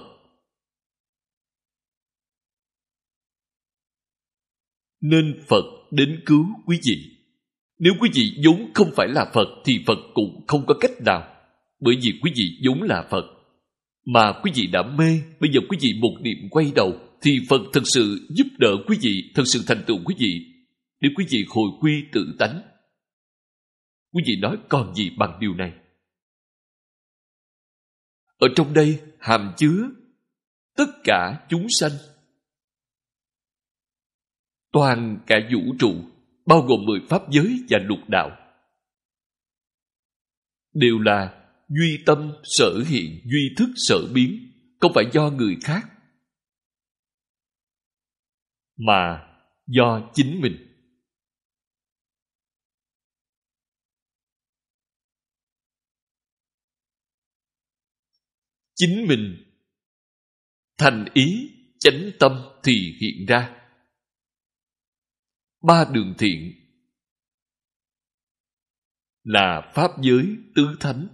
Nên Phật đến cứu quý vị. Nếu quý vị vốn không phải là Phật thì Phật cũng không có cách nào. Bởi vì quý vị vốn là Phật. Mà quý vị đã mê, bây giờ quý vị một niệm quay đầu, thì Phật thật sự giúp đỡ quý vị, thật sự thành tựu quý vị, để quý vị hồi quy tự tánh. Quý vị nói còn gì bằng điều này? Ở trong đây hàm chứa tất cả chúng sanh, toàn cả vũ trụ, bao gồm 10 pháp giới và lục đạo, đều là duy tâm sở hiện, duy thức sở biến, không phải do người khác, mà do chính mình. Chính mình thành ý chánh tâm thì hiện ra. 3 đường thiện là pháp giới tứ thánh.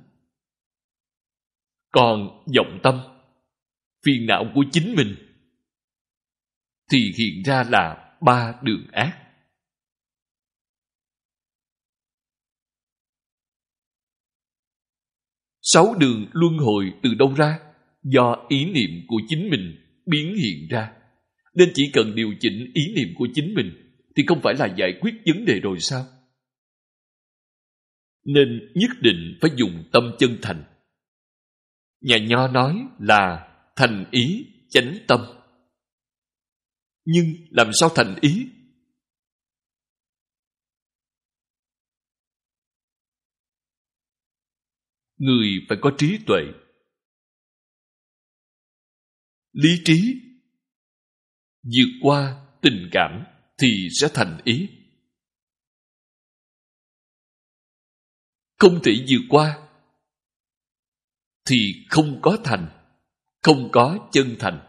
Còn vọng tâm, phiền não của chính mình, thì hiện ra là 3 đường ác. 6 đường luân hồi từ đâu ra? Do ý niệm của chính mình biến hiện ra. Nên chỉ cần điều chỉnh ý niệm của chính mình thì không phải là giải quyết vấn đề rồi sao? Nên nhất định phải dùng tâm chân thành. Nhà Nho nói là thành ý chánh tâm. Nhưng làm sao thành ý? Người phải có trí tuệ, lý trí, vượt qua tình cảm thì sẽ thành ý. Không thể vượt qua thì không có thành, không có chân thành.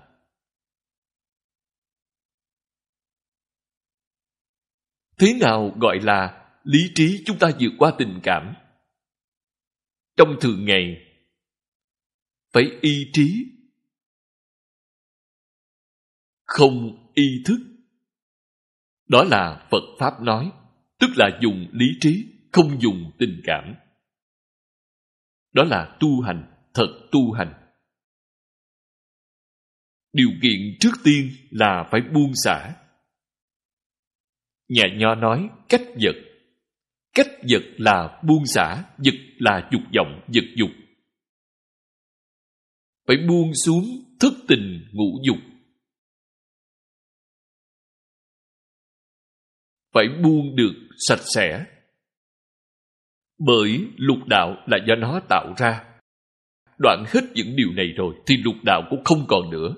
Thế nào gọi là lý trí chúng ta vượt qua tình cảm? Trong thường ngày phải ý trí, không ý thức. Đó là Phật Pháp nói, tức là dùng lý trí, không dùng tình cảm. Đó là tu hành, thật tu hành. Điều kiện trước tiên là phải buông xả. Nhà Nho nói cách vật. Cách vật là buông xả, vật là dục vọng, vật dục. Phải buông xuống thất tình ngũ dục. Phải buông được sạch sẽ. Bởi lục đạo là do nó tạo ra. Đoạn hết những điều này rồi thì lục đạo cũng không còn nữa.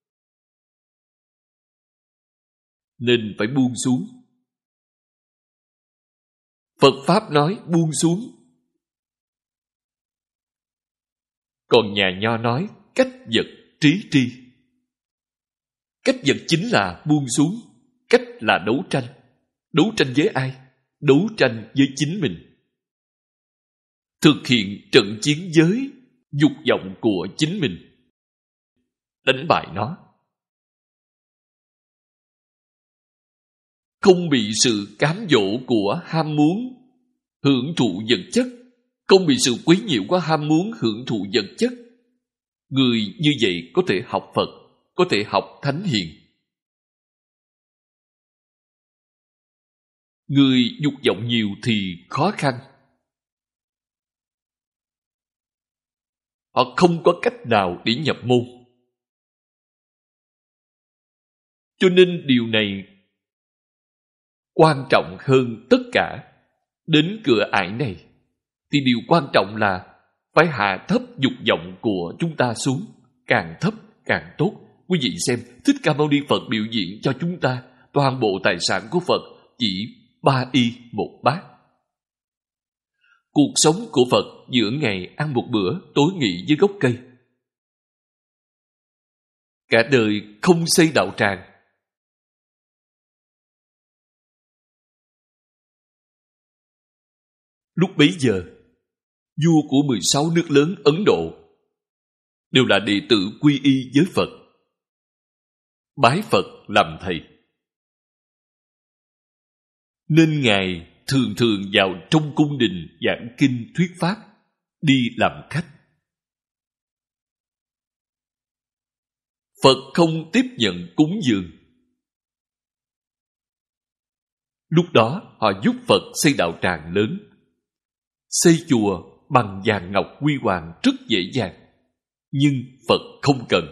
Nên phải buông xuống. Phật Pháp nói buông xuống. Còn nhà Nho nói cách vật trí tri. Cách vật chính là buông xuống. Cách là đấu tranh. Đấu tranh với ai? Đấu tranh với chính mình. Thực hiện trận chiến với dục vọng của chính mình. Đánh bại nó. Không bị sự cám dỗ của ham muốn hưởng thụ vật chất, không bị sự quấy nhiễu của ham muốn hưởng thụ vật chất. Người như vậy có thể học Phật, có thể học Thánh Hiền. Người dục vọng nhiều thì khó khăn. Họ không có cách nào để nhập môn. Cho nên điều này quan trọng hơn tất cả. Đến cửa ải này thì điều quan trọng là phải hạ thấp dục vọng của chúng ta xuống. Càng thấp càng tốt. Quý vị xem, Thích Ca Mâu Ni Phật biểu diễn cho chúng ta toàn bộ tài sản của Phật chỉ 3 y một bát. Cuộc sống của Phật giữa ngày ăn một bữa, tối nghỉ dưới gốc cây. Cả đời không xây đạo tràng. Lúc bấy giờ, vua của 16 nước lớn Ấn Độ đều là đệ tử quy y với Phật, bái Phật làm thầy. Nên Ngài thường thường vào trong cung đình giảng kinh thuyết pháp, đi làm khách. Phật không tiếp nhận cúng dường. Lúc đó họ giúp Phật xây đạo tràng lớn. Xây chùa bằng vàng ngọc huy hoàng rất dễ dàng. Nhưng Phật không cần.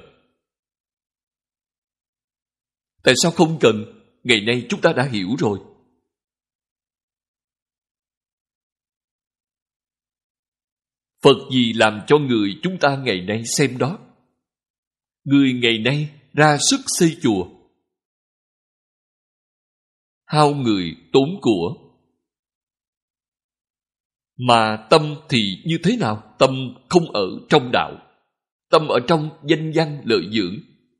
Tại sao không cần? Ngày nay chúng ta đã hiểu rồi. Phật gì làm cho người chúng ta ngày nay xem đó. Người ngày nay ra sức xây chùa, hao người tốn của. Mà tâm thì như thế nào? Tâm không ở trong đạo. Tâm ở trong danh văn lợi dưỡng.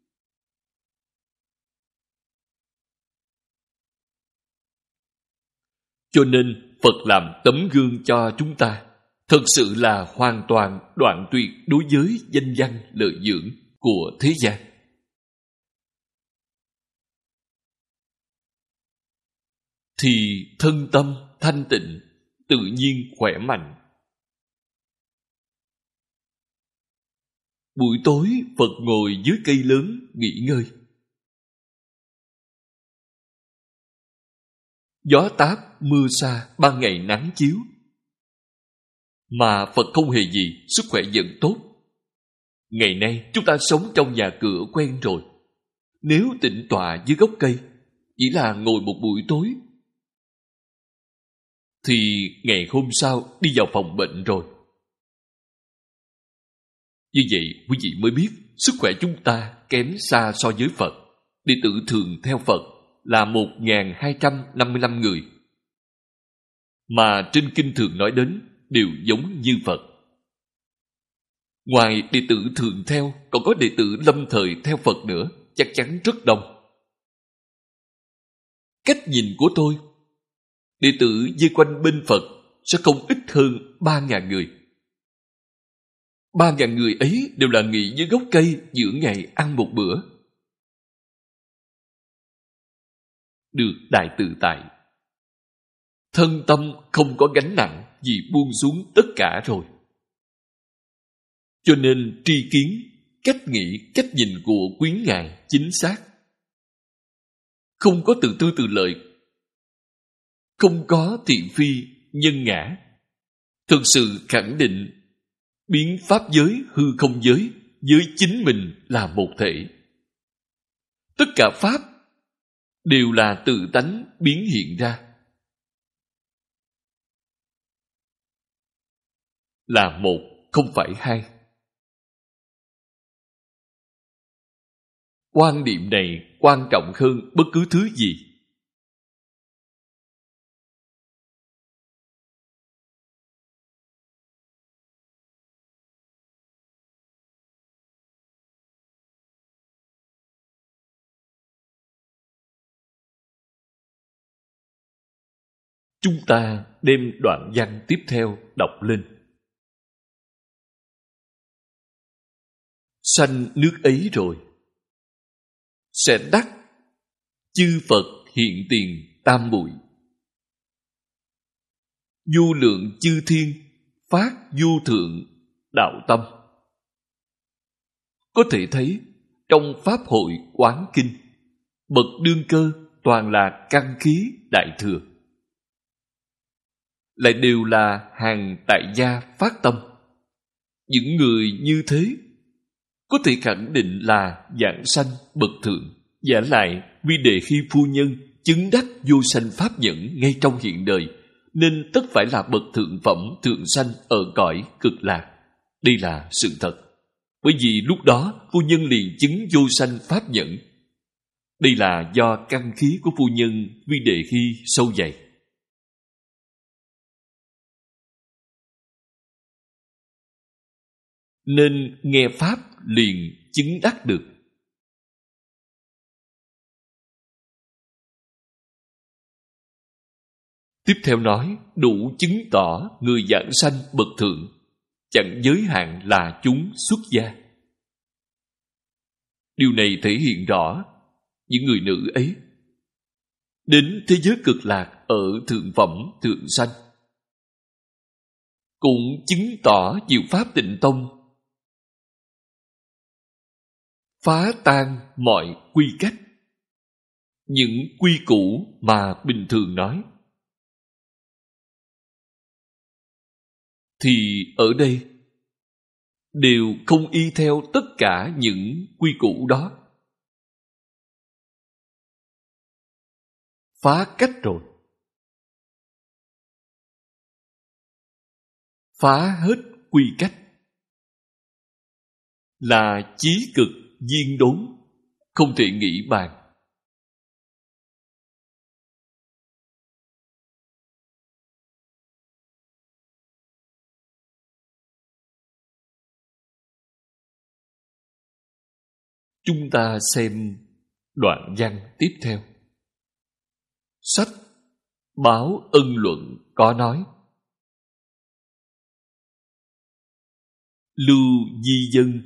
Cho nên Phật làm tấm gương cho chúng ta. Thật sự là hoàn toàn đoạn tuyệt đối với danh văn lợi dưỡng của thế gian. Thì thân tâm thanh tịnh, tự nhiên khỏe mạnh. Buổi tối Phật ngồi dưới cây lớn nghỉ ngơi. Gió táp, mưa xa, ban ngày nắng chiếu. Mà Phật không hề gì, sức khỏe vẫn tốt. Ngày nay chúng ta sống trong nhà cửa quen rồi. Nếu tĩnh tọa dưới gốc cây, chỉ là ngồi một buổi tối, thì ngày hôm sau đi vào phòng bệnh rồi. Như vậy quý vị mới biết sức khỏe chúng ta kém xa so với Phật. Đệ tử thường theo Phật là 1.255 người, mà trên kinh thường nói đến đều giống như Phật. Ngoài đệ tử thường theo, còn có đệ tử lâm thời theo Phật nữa, chắc chắn rất đông. Cách nhìn của tôi, đệ tử vây quanh bên Phật sẽ không ít hơn 3.000 người. 3.000 người ấy đều là nghỉ dưới gốc cây giữa ngày ăn một bữa. Được đại tự tại. Thân tâm không có gánh nặng vì buông xuống tất cả rồi. Cho nên tri kiến, cách nghĩ, cách nhìn của quý ngài chính xác. Không có tự tư tự lợi, không có thị phi, nhân ngã. Thực sự khẳng định biến pháp giới, hư không giới với chính mình là một thể. Tất cả pháp đều là tự tánh biến hiện ra, là một, không phải hai. Quan niệm này quan trọng hơn bất cứ thứ gì. Chúng ta đem đoạn văn tiếp theo đọc lên. Sanh nước ấy rồi, sẽ đắc chư Phật hiện tiền tam muội, vô lượng chư thiên phát vô thượng đạo tâm. Có thể thấy trong Pháp hội Quán Kinh, bậc đương cơ toàn là căn khí đại thừa, lại đều là hàng tại gia phát tâm. Những người như thế có thể khẳng định là vãng sanh bậc thượng. Giả lại vì Đề Hy phu nhân chứng đắc vô sanh pháp nhẫn ngay trong hiện đời, nên tất phải là bậc thượng phẩm thượng sanh ở cõi cực lạc. Đây là sự thật. Bởi vì lúc đó phu nhân liền chứng vô sanh pháp nhẫn. Đây là do căn khí của phu nhân Vi Đề Hy sâu dày. Nên nghe pháp liền chứng đắc được. Tiếp theo nói đủ chứng tỏ người vãng sanh bậc thượng chẳng giới hạn là chúng xuất gia. Điều này thể hiện rõ những người nữ ấy đến thế giới cực lạc ở thượng phẩm thượng sanh, cũng chứng tỏ diệu pháp Tịnh Tông phá tan mọi quy cách, những quy củ mà bình thường nói. Thì ở đây đều không y theo tất cả những quy củ đó. Phá cách rồi. Phá hết quy cách. Là chí cực viên đốn, không thể nghĩ bàn. Chúng ta xem đoạn văn tiếp theo. Sách Báo Ân Luận có nói: Lưu Di Dân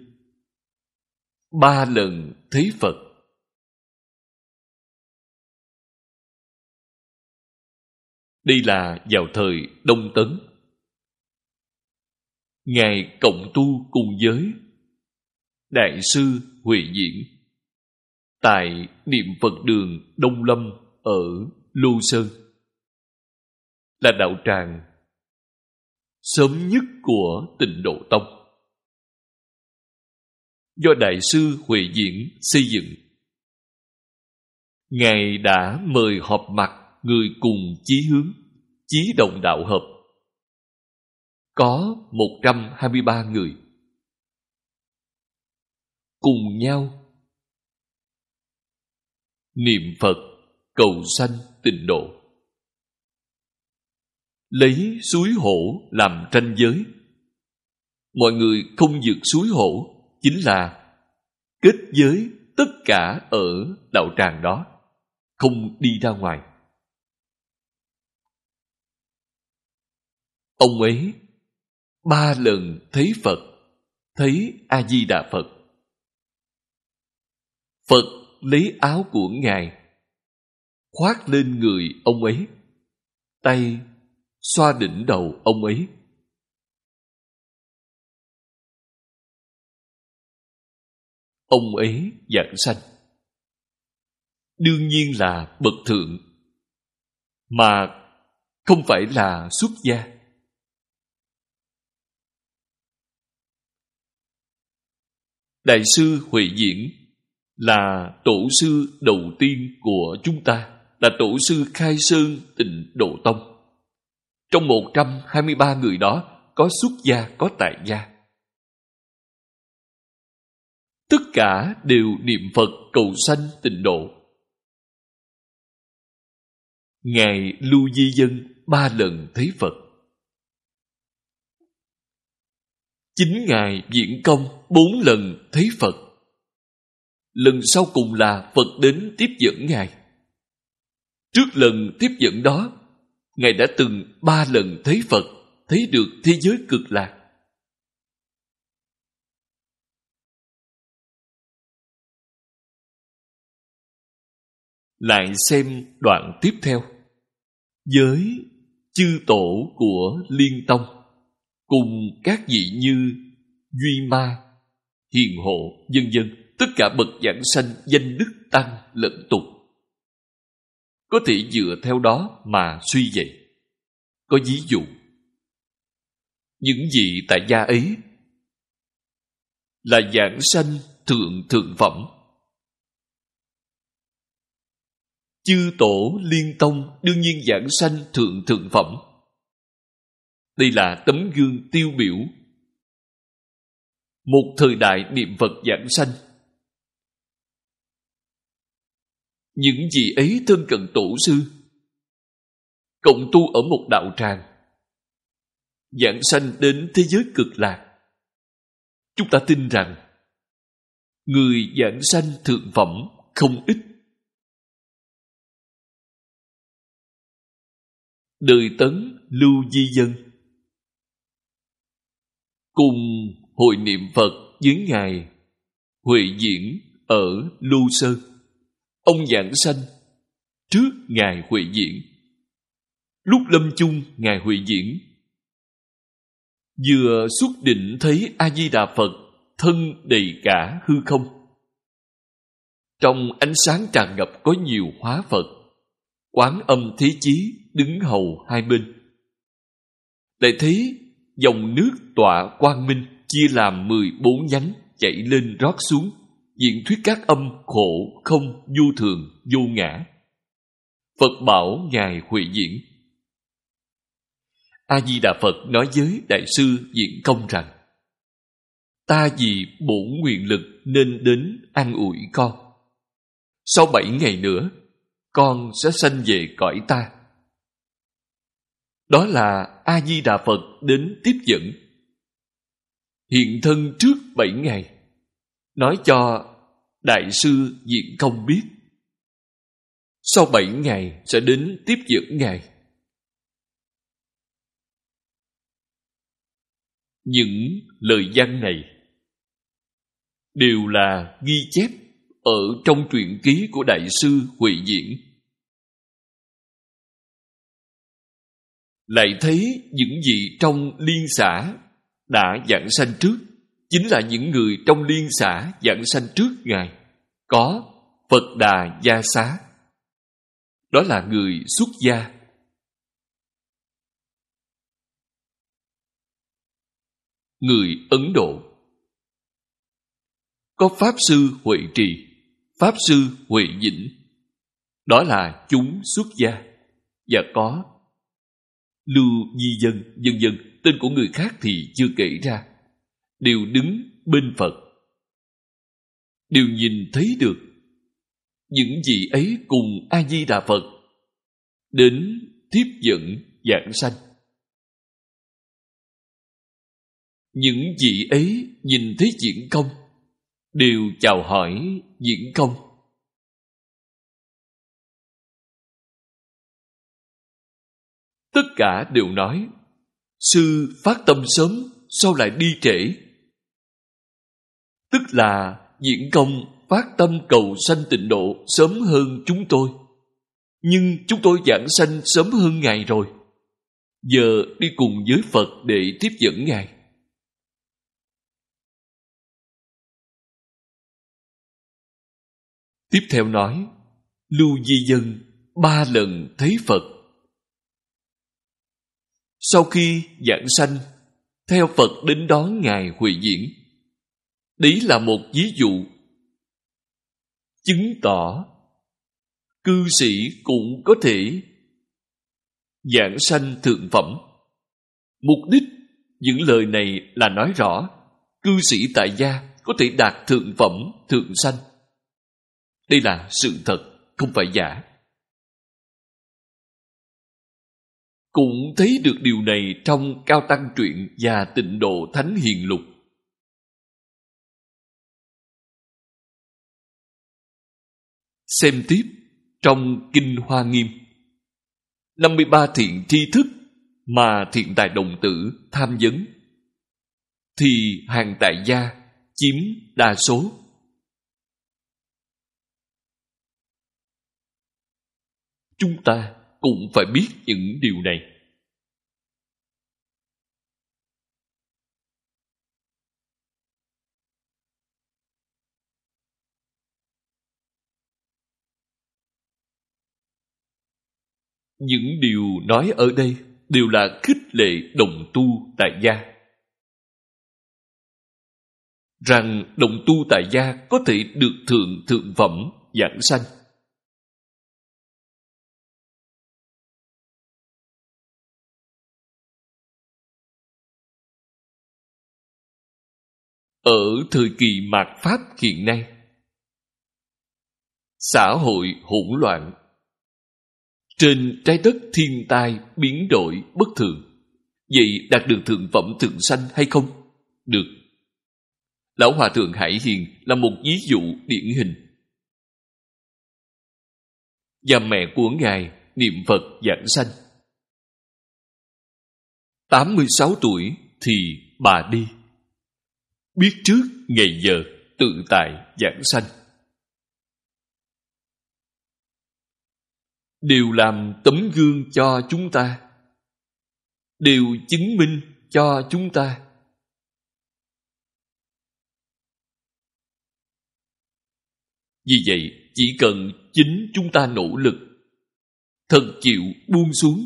3 lần thấy Phật. Đây là vào thời Đông Tấn. Ngài cộng tu cùng giới, Đại sư Huệ Diễn tại Niệm Phật Đường Đông Lâm ở Lô Sơn, là đạo tràng sớm nhất của Tịnh Độ Tông, do Đại sư Huệ Diễn xây dựng. Ngài đã mời họp mặt người cùng chí hướng, chí đồng đạo hợp, có 123 người, cùng nhau niệm Phật cầu sanh tịnh độ. Lấy suối Hổ làm ranh giới. Mọi người không vượt suối Hổ chính là kết giới tất cả ở đạo tràng đó, không đi ra ngoài. Ông ấy 3 lần thấy Phật, thấy A-di-đà Phật. Phật lấy áo của Ngài khoác lên người ông ấy, tay xoa đỉnh đầu ông ấy. Ông ấy giảng sanh, đương nhiên là bậc thượng, mà không phải là xuất gia. Đại sư Huệ Diễn là tổ sư đầu tiên của chúng ta, là tổ sư khai sơn Tịnh Độ Tông. Trong 123 người đó có xuất gia, có tại gia. Tất cả đều niệm Phật cầu sanh tịnh độ. Ngài Lưu Di Dân 3 lần thấy Phật. Chính Ngài Viễn Công 4 lần thấy Phật. Lần sau cùng là Phật đến tiếp dẫn Ngài. Trước lần tiếp dẫn đó, Ngài đã từng 3 lần thấy Phật, thấy được thế giới cực lạc. Lại xem đoạn tiếp theo. Với chư tổ của Liên Tông, cùng các vị như Duy Ma, Hiền Hộ, vân vân, tất cả bậc giảng sanh danh đức tăng lẫn tục, có thể dựa theo đó mà suy dạy. Có ví dụ, những vị tại gia ấy là giảng sanh thượng phẩm. Chư tổ Liên Tông đương nhiên giảng sanh thượng phẩm. Đây là tấm gương tiêu biểu. Một thời đại niệm Phật giảng sanh, những vị ấy thân cận tổ sư, cộng tu ở một đạo tràng, giảng sanh đến thế giới cực lạc. Chúng ta tin rằng người giảng sanh thượng phẩm không ít. Đời Tấn Lưu Di Dân cùng hội niệm Phật với Ngài Huệ Diễn ở Lô Sơn. Ông giảng sanh trước Ngài Huệ Diễn. Lúc lâm chung Ngài Huệ Diễn vừa xuất định thấy A-di-đà Phật thân đầy cả hư không. Trong ánh sáng tràn ngập có nhiều hóa Phật. Quán Âm Thế Chí đứng hầu hai bên. Lại thấy dòng nước tọa quang minh chia làm 14 nhánh chảy lên rót xuống, diễn thuyết các âm khổ không vô thường vô ngã. Phật bảo Ngài Huệ Diễn. A-di-đà Phật nói với Đại sư Viễn Công rằng: ta vì bổn nguyện lực nên đến an ủi con. Sau 7 ngày nữa, con sẽ sanh về cõi ta. Đó là A-di-đà Phật đến tiếp dẫn. Hiện thân trước 7 ngày, nói cho Đại sư Viễn Công biết. Sau 7 ngày sẽ đến tiếp dẫn Ngài. Những lời văn này đều là ghi chép ở trong truyện ký của Đại sư Huệ Diễn. Lại thấy những vị trong liên xã đã giảng sanh trước, chính là những người trong liên xã giảng sanh trước Ngài có Phật Đà Gia Xá. Đó là người xuất gia. Người Ấn Độ có Pháp Sư Huệ Trì, Pháp Sư Huệ Vĩnh, đó là chúng xuất gia. Và có Lưu Di Dân, vân vân, tên của người khác thì chưa kể ra, đều đứng bên Phật, đều nhìn thấy được những vị ấy cùng A Di Đà Phật đến tiếp dẫn giảng sanh. Những vị ấy nhìn thấy diễn công đều chào hỏi diễn công. Tất cả đều nói: sư phát tâm sớm, sao lại đi trễ? Tức là diễn công phát tâm cầu sanh tịnh độ sớm hơn chúng tôi, nhưng chúng tôi giảng sanh sớm hơn Ngài rồi, giờ đi cùng với Phật để tiếp dẫn Ngài. Tiếp theo nói, Lưu Di Dân 3 lần thấy Phật. Sau khi giảng sanh, theo Phật đến đón Ngài Huệ Diễn. Đấy là một ví dụ chứng tỏ cư sĩ cũng có thể giảng sanh thượng phẩm. Mục đích những lời này là nói rõ cư sĩ tại gia có thể đạt thượng phẩm thượng sanh. Đây là sự thật, không phải giả. Cũng thấy được điều này trong Cao Tăng Truyện và Tịnh Độ Thánh Hiền Lục. Xem tiếp trong Kinh Hoa Nghiêm. 53 thiện tri thức mà thiện tài đồng tử tham vấn, thì hàng tại gia chiếm đa số. Chúng ta cũng phải biết những điều này. Những điều nói ở đây đều là khích lệ đồng tu tại gia, rằng đồng tu tại gia có thể được thượng phẩm giảng sanh. Ở thời kỳ mạt Pháp hiện nay, xã hội hỗn loạn, trên trái đất thiên tai biến đổi bất thường, vậy đạt được thượng phẩm thượng sanh hay không? Được. Lão Hòa Thượng Hải Hiền là một ví dụ điển hình. Và mẹ của Ngài niệm Phật giảng sanh. 86 tuổi thì bà đi. Biết trước ngày giờ tự tại giảng sanh. Đều làm tấm gương cho chúng ta, đều chứng minh cho chúng ta. Vì vậy, chỉ cần chính chúng ta nỗ lực, thật chịu buông xuống,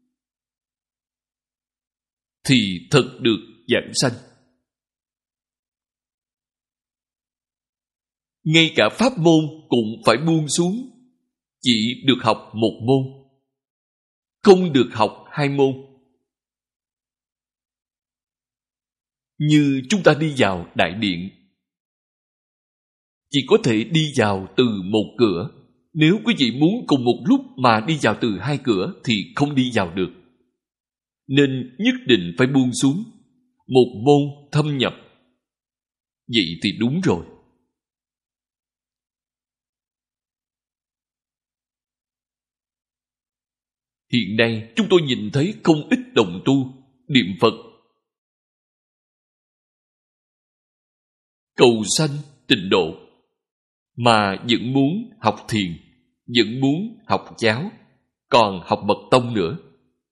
thì thật được giảng sanh. Ngay cả pháp môn cũng phải buông xuống, chỉ được học một môn, không được học 2 môn. Như chúng ta đi vào đại điện, chỉ có thể đi vào từ một cửa. Nếu quý vị muốn cùng một lúc mà đi vào từ 2 cửa thì không đi vào được. Nên nhất định phải buông xuống, một môn thâm nhập. Vậy thì đúng rồi. Hiện nay chúng tôi nhìn thấy không ít đồng tu niệm Phật cầu sanh tịnh độ, mà vẫn muốn học thiền, vẫn muốn học giáo, còn học mật tông nữa.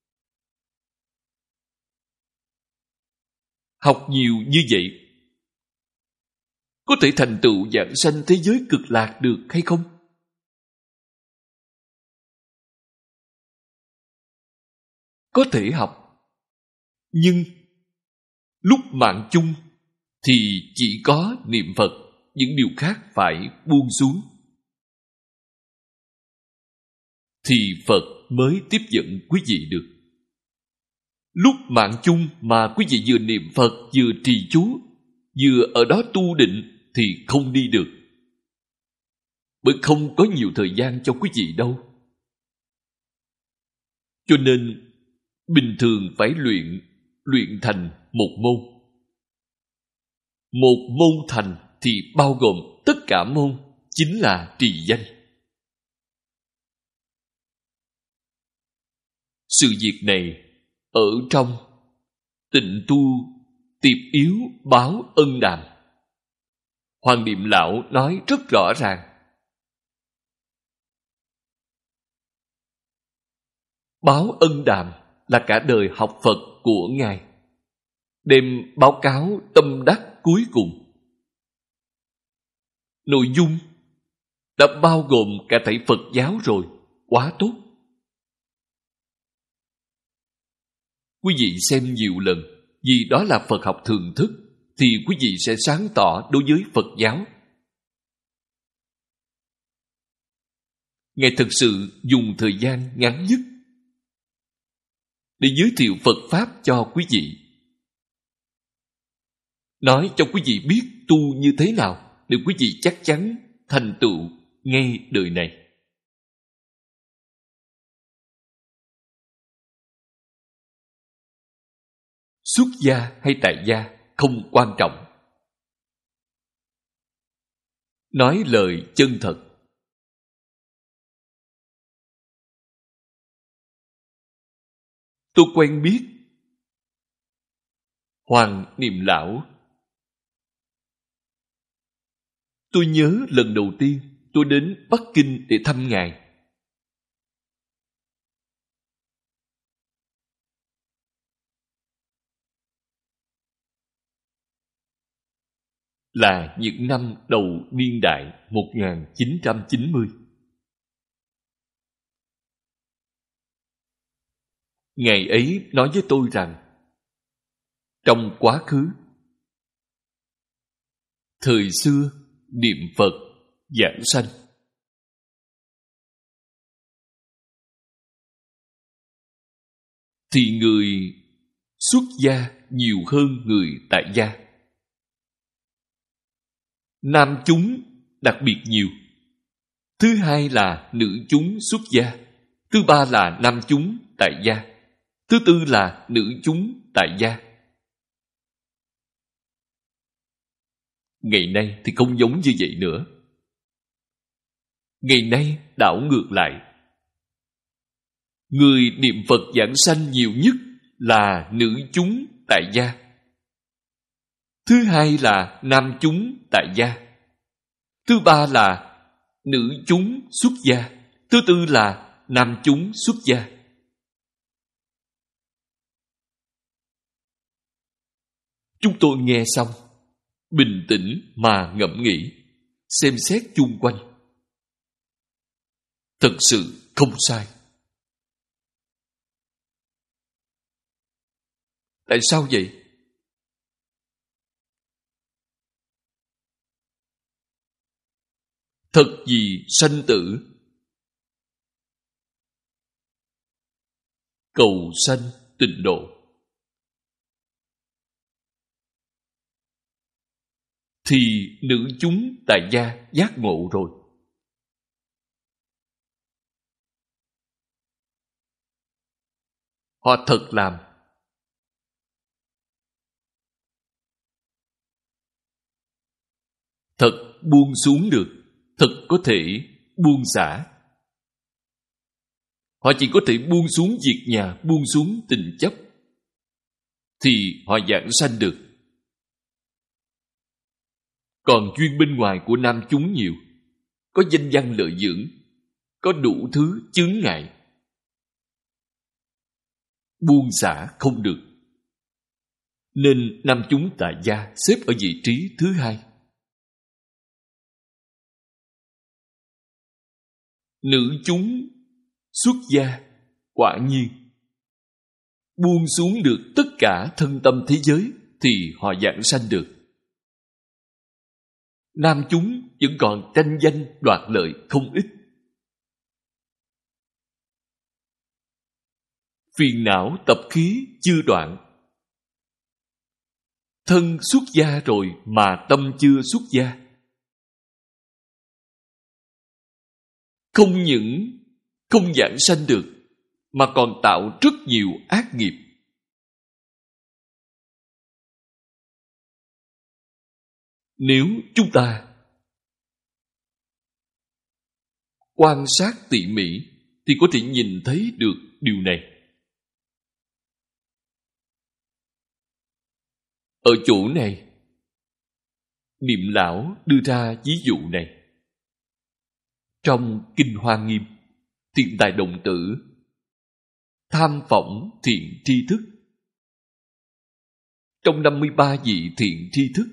Học nhiều như vậy, có thể thành tựu vãng sanh thế giới cực lạc được hay không? Có thể học, nhưng lúc mạng chung thì chỉ có niệm Phật, những điều khác phải buông xuống, thì Phật mới tiếp dẫn quý vị được. Lúc mạng chung mà quý vị vừa niệm Phật, vừa trì chú, vừa ở đó tu định thì không đi được, bởi không có nhiều thời gian cho quý vị đâu. Cho nên bình thường phải luyện thành một môn. Một môn thành thì bao gồm tất cả môn, chính là trì danh. Sự việc này ở trong Tịnh Tu Tiệp Yếu Báo Ân Đàm, Hoàng Niệm Lão nói rất rõ ràng. Báo Ân Đàm là cả đời học Phật của Ngài, đem báo cáo tâm đắc cuối cùng. Nội dung đã bao gồm cả thảy Phật giáo rồi, quá tốt. Quý vị xem nhiều lần, vì đó là Phật học thường thức, thì quý vị sẽ sáng tỏ đối với Phật giáo. Ngài thực sự dùng thời gian ngắn nhất để giới thiệu Phật Pháp cho quý vị, nói cho quý vị biết tu như thế nào để quý vị chắc chắn thành tựu ngay đời này. Xuất gia hay tại gia không quan trọng. Nói lời chân thật. Tôi quen biết Hoàng Niệm Lão. Tôi nhớ lần đầu tiên tôi đến Bắc Kinh để thăm Ngài. Là những năm đầu niên đại 1990. Ngày ấy nói với tôi rằng trong quá khứ, thời xưa niệm Phật giảng sanh, thì người xuất gia nhiều hơn người tại gia. Nam chúng đặc biệt nhiều. Thứ hai là nữ chúng xuất gia. Thứ ba là nam chúng tại gia. Thứ tư là nữ chúng tại gia. Ngày nay thì không giống như vậy nữa. Ngày nay đảo ngược lại. Người niệm Phật giảng sanh nhiều nhất là nữ chúng tại gia. Thứ hai là nam chúng tại gia. Thứ ba là nữ chúng xuất gia. Thứ tư là nam chúng xuất gia. Chúng tôi nghe xong, bình tĩnh mà ngẫm nghĩ, xem xét chung quanh. Thật sự không sai. Tại sao vậy? Thật gì sanh tử, cầu sanh tịnh độ, thì nữ chúng tại gia giác ngộ rồi. Họ thật làm. Thật buông xuống được. Thật có thể buông xả. Họ chỉ có thể buông xuống việc nhà, buông xuống tình chấp, thì họ giảng sanh được. Còn duyên bên ngoài của nam chúng nhiều, có danh văn lợi dưỡng, có đủ thứ chướng ngại, buông xả không được. Nên nam chúng tại gia xếp ở vị trí thứ hai. Nữ chúng xuất gia quả nhiên buông xuống được tất cả thân tâm thế giới thì họ giảng sanh được. Nam chúng vẫn còn tranh danh đoạt lợi không ít. Phiền não tập khí chưa đoạn. Thân xuất gia rồi mà tâm chưa xuất gia. Không những không giảng sanh được mà còn tạo rất nhiều ác nghiệp. Nếu chúng ta quan sát tỉ mỉ thì có thể nhìn thấy được điều này. Ở chỗ này, Niệm Lão đưa ra ví dụ này. Trong Kinh Hoa Nghiêm, Thiện Tài Đồng Tử tham phỏng thiện tri thức. Trong 53 vị thiện tri thức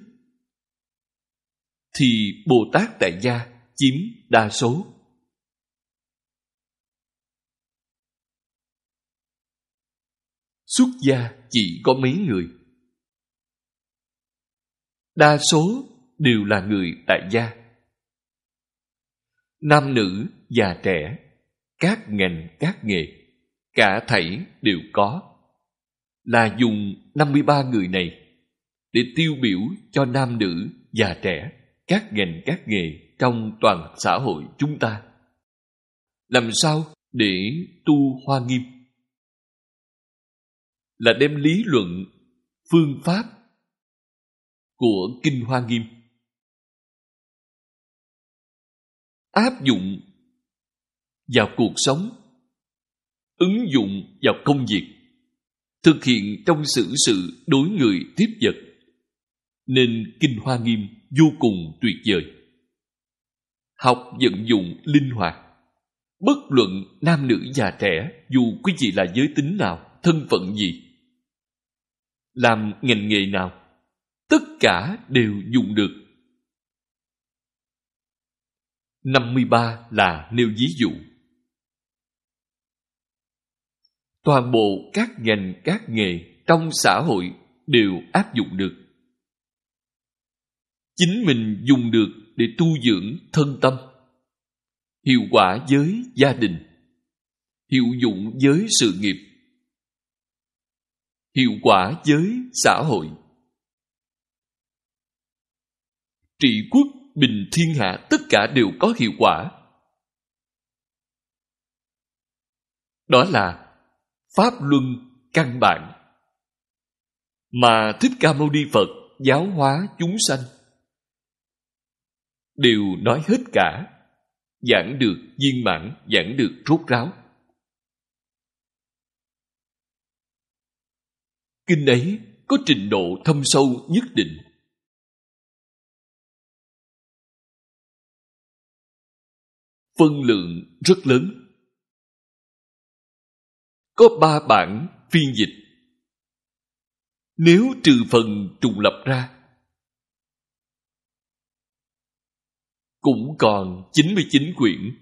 thì Bồ Tát Tại Gia chiếm đa số. Xuất gia chỉ có mấy người. Đa số đều là người tại gia. Nam nữ, già trẻ, các ngành, các nghề, cả thảy đều có. Là dùng 53 người này để tiêu biểu cho nam nữ, già trẻ, các ngành, các nghề trong toàn xã hội chúng ta. Làm sao để tu Hoa Nghiêm? Là đem lý luận, phương pháp của Kinh Hoa Nghiêm áp dụng vào cuộc sống, ứng dụng vào công việc, thực hiện trong xử sự đối người tiếp vật, nên Kinh Hoa Nghiêm vô cùng tuyệt vời. Học vận dụng linh hoạt, bất luận nam nữ già trẻ, dù quý vị là giới tính nào, thân phận gì, làm ngành nghề nào, tất cả đều dùng được. 53 là nêu ví dụ. Toàn bộ các ngành, các nghề trong xã hội đều áp dụng được. Chính mình dùng được để tu dưỡng thân tâm, hiệu quả với gia đình, hiệu dụng với sự nghiệp, hiệu quả với xã hội. Trị quốc bình thiên hạ tất cả đều có hiệu quả. Đó là pháp luân căn bản mà Thích Ca Mâu Ni Phật giáo hóa chúng sanh, đều nói hết cả, giảng được viên mãn, giảng được rốt ráo. Kinh ấy có trình độ thâm sâu nhất định. Phân lượng rất lớn. Có 3 bản phiên dịch. Nếu trừ phần trùng lập ra, cũng còn 99 quyển.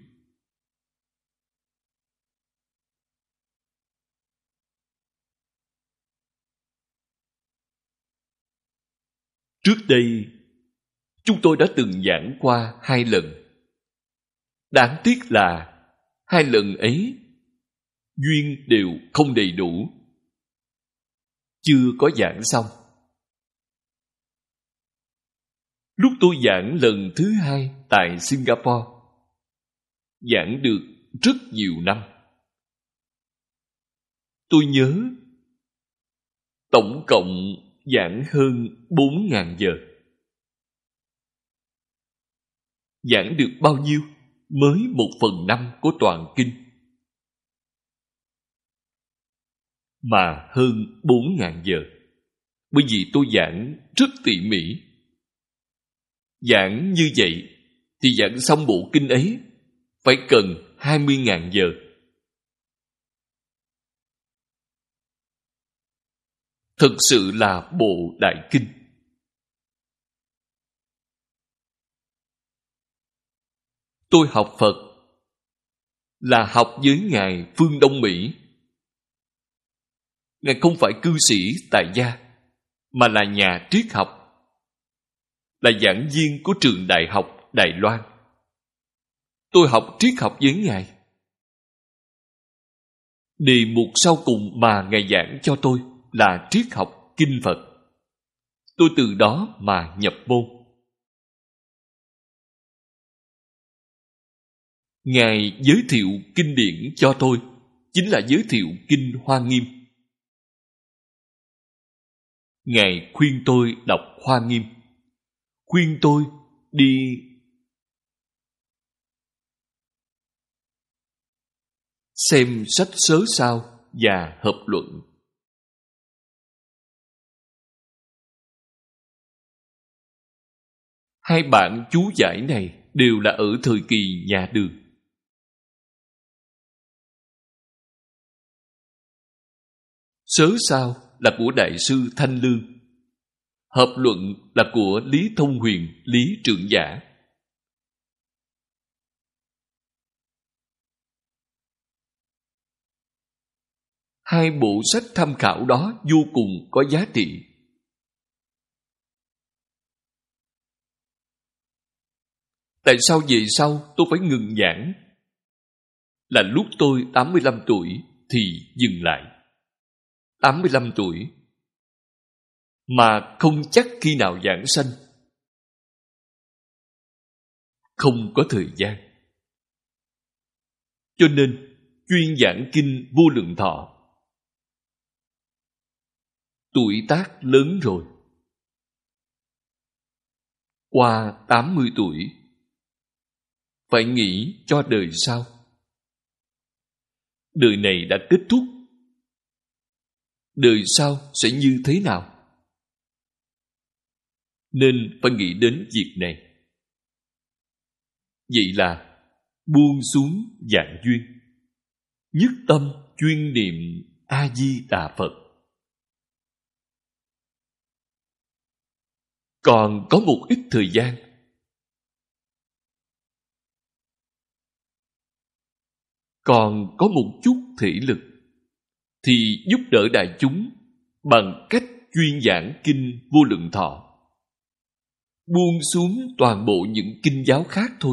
Trước đây, chúng tôi đã từng giảng qua 2 lần. Đáng tiếc là 2 lần ấy duyên đều không đầy đủ, chưa có giảng xong. Lúc tôi giảng lần thứ 2 tại Singapore, giảng được rất nhiều năm. Tôi nhớ tổng cộng giảng hơn 4.000 giờ. Giảng được bao nhiêu? Mới 1/5 của toàn kinh, mà hơn 4.000 giờ. Bởi vì tôi giảng rất tỉ mỉ. Giảng như vậy thì giảng xong bộ kinh ấy phải cần 20.000 giờ. Thực sự là bộ đại kinh. Tôi học Phật là học với Ngài phương Đông Mỹ. Ngài không phải cư sĩ tại gia, mà là nhà triết học, là giảng viên của trường đại học Đài Loan. Tôi học triết học với Ngài. Đề mục sau cùng mà Ngài giảng cho tôi là triết học kinh Phật. Tôi từ đó mà nhập môn. Ngài giới thiệu kinh điển cho tôi chính là giới thiệu kinh Hoa Nghiêm. Ngài khuyên tôi đọc Hoa Nghiêm, khuyên tôi đi xem sách Sớ Sao và Hợp Luận. Hai bản chú giải này đều là ở thời kỳ nhà Đường. Sớ Sao là của Đại sư Thanh Lương, Hợp Luận là của Lý Thông Huyền, Lý Trưởng Giả. Hai bộ sách tham khảo đó vô cùng có giá trị. Tại sao về sau tôi phải ngừng giảng? Là lúc tôi 85 tuổi thì dừng lại. 85 tuổi mà không chắc khi nào giảng sanh. Không có thời gian. Cho nên chuyên giảng kinh Vô Lượng Thọ. Tuổi tác lớn rồi. Qua 80 tuổi phải nghĩ cho đời sau. Đời này đã kết thúc, đời sau sẽ như thế nào? Nên phải nghĩ đến việc này. Vậy là buông xuống dạng duyên, nhất tâm chuyên niệm A-di-đà Phật. Còn có một ít thời gian, còn có một chút thể lực, thì giúp đỡ đại chúng bằng cách chuyên giảng kinh Vô Lượng Thọ. Buông xuống toàn bộ những kinh giáo khác thôi.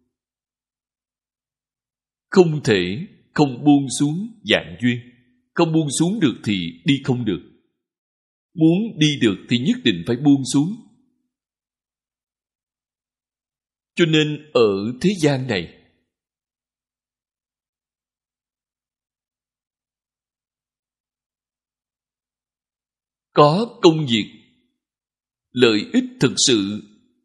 Không thể không buông xuống dạng duyên. Không buông xuống được thì đi không được. Muốn đi được thì nhất định phải buông xuống. Cho nên ở thế gian này, có công việc, lợi ích thực sự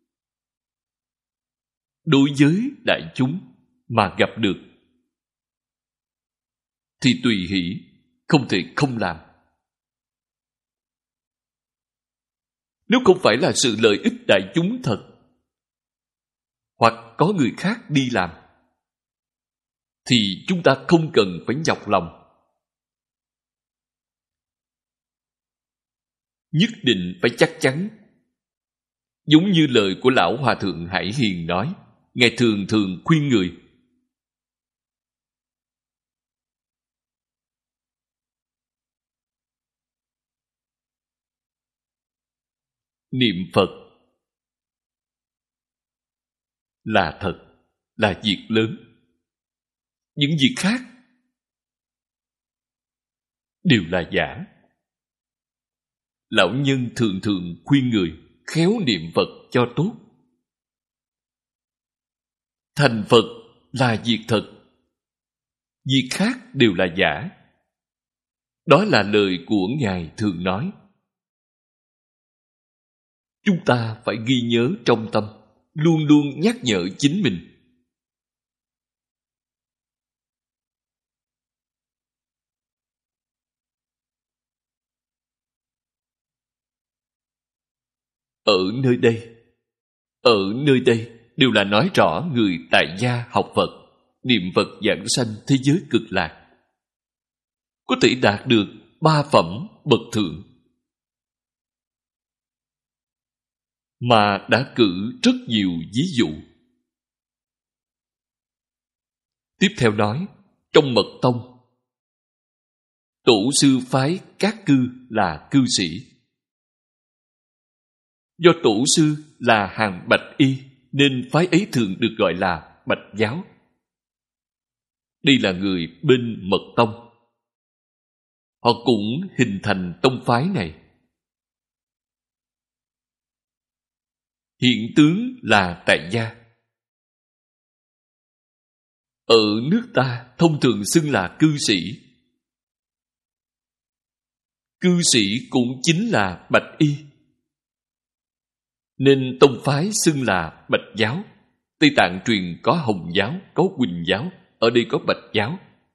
đối với đại chúng mà gặp được thì tùy hỷ, không thể không làm. Nếu không phải là sự lợi ích đại chúng thật, hoặc có người khác đi làm, thì chúng ta không cần phải nhọc lòng. Nhất định phải chắc chắn. Giống như lời của Lão Hòa Thượng Hải Hiền nói, Ngài thường thường khuyên người: niệm Phật là thật, là việc lớn. Những việc khác đều là giả. Lão nhân thường thường khuyên người khéo niệm Phật cho tốt. Thành Phật là việc thật, việc khác đều là giả. Đó là lời của Ngài thường nói. Chúng ta phải ghi nhớ trong tâm, luôn luôn nhắc nhở chính mình. Ở nơi đây đều là nói rõ người tại gia học Phật, niệm Phật giảng sanh thế giới cực lạc, có thể đạt được 3 phẩm bậc thượng. Mà đã cử rất nhiều ví dụ. Tiếp theo nói, trong mật tông, tổ sư phái các cư là cư sĩ. Do tổ sư là hàng bạch y, nên phái ấy thường được gọi là bạch giáo. Đây là người bên mật tông. Họ cũng hình thành tông phái này. Hiện tướng là tại gia. Ở nước ta thông thường xưng là cư sĩ. Cư sĩ cũng chính là bạch y, nên tông phái xưng là bạch giáo. Tây Tạng truyền có Hồng giáo, có Huỳnh giáo, ở đây có bạch giáo.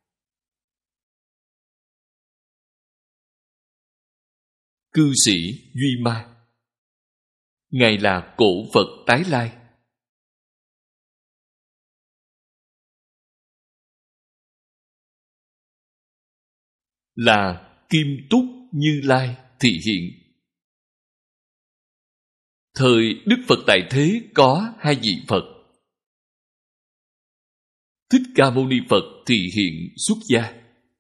Cư sĩ Duy Ma, Ngài là cổ Phật tái lai. Là Kim Túc Như Lai thị hiện. Thời Đức Phật tại thế có hai vị Phật. Thích Ca Mâu Ni Phật thị hiện xuất gia.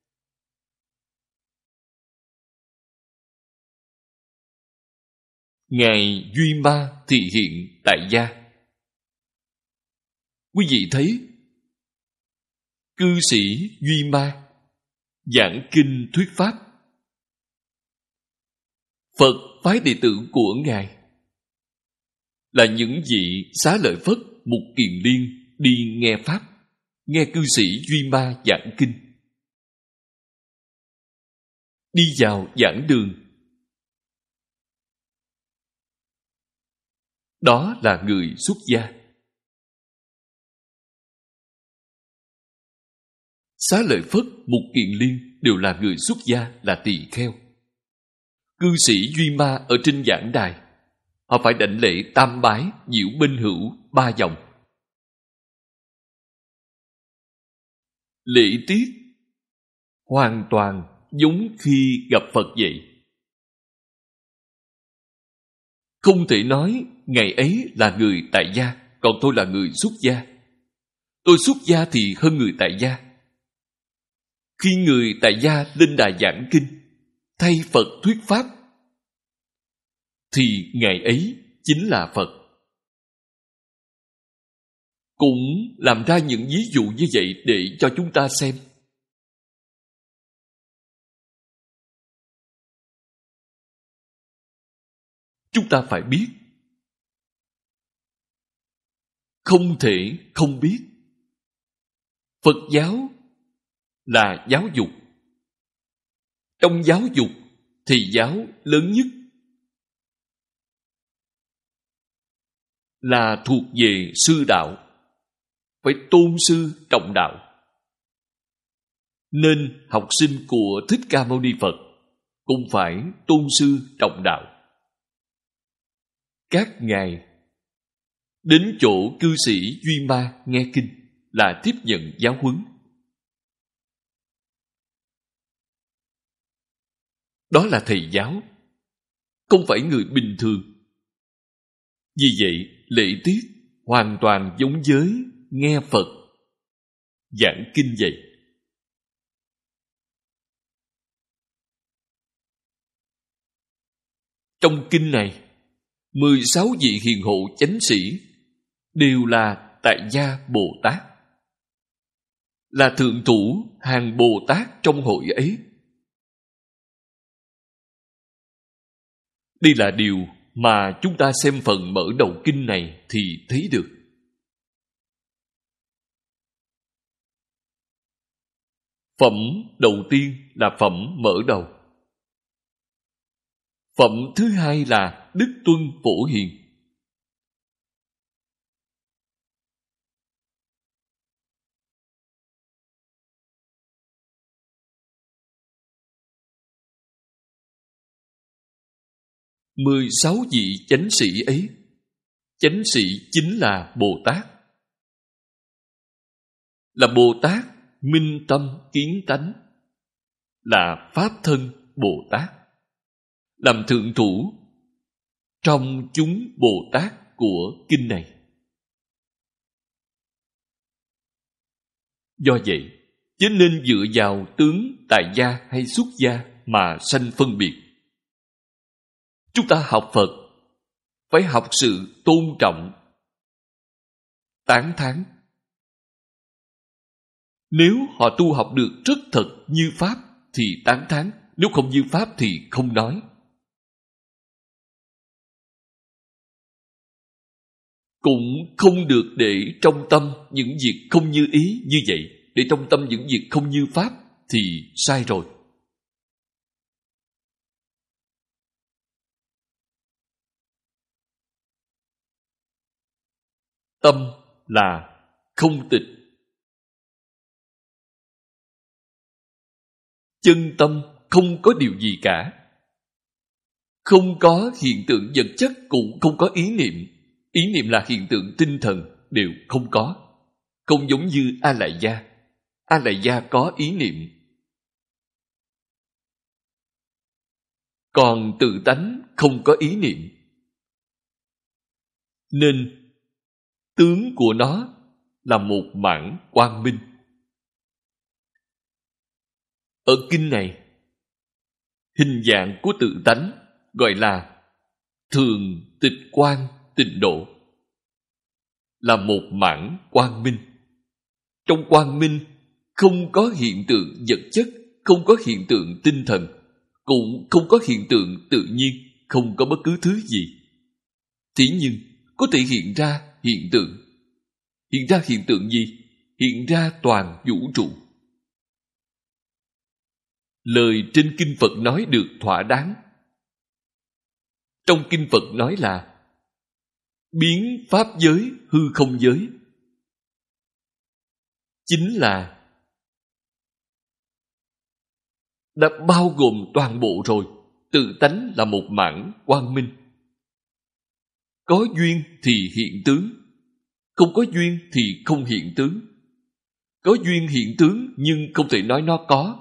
Ngài Duy Ma thị hiện tại gia. Quý vị thấy, cư sĩ Duy Ma giảng kinh thuyết pháp. Phật phái đệ tử của Ngài là những vị Xá Lợi Phất, Mục Kiền Liên đi nghe pháp, nghe cư sĩ Duy Ma giảng kinh. Đi vào giảng đường, đó là người xuất gia. Xá Lợi Phất, Mục Kiền Liên đều là người xuất gia, là tỳ kheo. Cư sĩ Duy Ma ở trên giảng đài, họ phải đảnh lễ tam bái, diệu bên hữu 3 vòng. Lễ tiết hoàn toàn giống khi gặp Phật vậy. Không thể nói ngày ấy là người tại gia, còn tôi là người xuất gia. Tôi xuất gia thì hơn người tại gia. Khi người tại gia lên đài giảng kinh, thay Phật thuyết pháp, thì ngày ấy chính là Phật. Cũng làm ra những ví dụ như vậy để cho chúng ta xem. Chúng ta phải biết, không thể không biết. Phật giáo là giáo dục. Trong giáo dục, thầy giáo lớn nhất là thuộc về sư đạo, phải tôn sư trọng đạo. Nên học sinh của Thích Ca Mâu Ni Phật cũng phải tôn sư trọng đạo. Các ngài đến chỗ cư sĩ Duy Ma nghe kinh là tiếp nhận giáo huấn. Đó là thầy giáo, không phải người bình thường. Vì vậy, lễ tiết hoàn toàn giống với nghe Phật giảng kinh vậy. Trong kinh này, 16 vị hiền hộ chánh sĩ đều là tại gia Bồ Tát, là thượng thủ hàng Bồ Tát trong hội ấy. Đây là điều mà chúng ta xem phần mở đầu kinh này thì thấy được. Phẩm đầu tiên là phẩm mở đầu. Phẩm thứ hai là Đức Tuân Phổ Hiền. Mười 16 vị chánh sĩ ấy, chánh sĩ chính là Bồ Tát. Là Bồ Tát minh tâm kiến tánh, là Pháp thân Bồ Tát, làm thượng thủ trong chúng Bồ Tát của kinh này. Do vậy, chớ nên dựa vào tướng tại gia hay xuất gia mà sanh phân biệt. Chúng ta học Phật phải học sự tôn trọng, tán thán. Nếu họ tu học được rất thật như Pháp thì tán thán, nếu không như Pháp thì không nói. Cũng không được để trong tâm những việc không như ý như vậy. Để trong tâm những việc không như Pháp thì sai rồi. Tâm là không tịch. Chân tâm không có điều gì cả. Không có hiện tượng vật chất, cũng không có ý niệm. Ý niệm là hiện tượng tinh thần, đều không có. Không giống như A Lại Gia. A Lại Gia có ý niệm. Còn tự tánh không có ý niệm. Nên tướng của nó là một mãn quang minh. Ở kinh này, hình dạng của tự tánh gọi là thường tịch quang tịnh độ, là một mãn quang minh. Trong quang minh không có hiện tượng vật chất, không có hiện tượng tinh thần, cũng không có hiện tượng tự nhiên, không có bất cứ thứ gì. Thế nhưng có thể hiện ra hiện tượng. Hiện ra hiện tượng gì? Hiện ra toàn vũ trụ. Lời trên kinh Phật nói được thỏa đáng. Trong kinh Phật nói là biến pháp giới hư không giới, chính là đã bao gồm toàn bộ rồi. Tự tánh là một mãn quang minh. Có duyên thì hiện tướng, không có duyên thì không hiện tướng. Có duyên hiện tướng nhưng không thể nói nó có.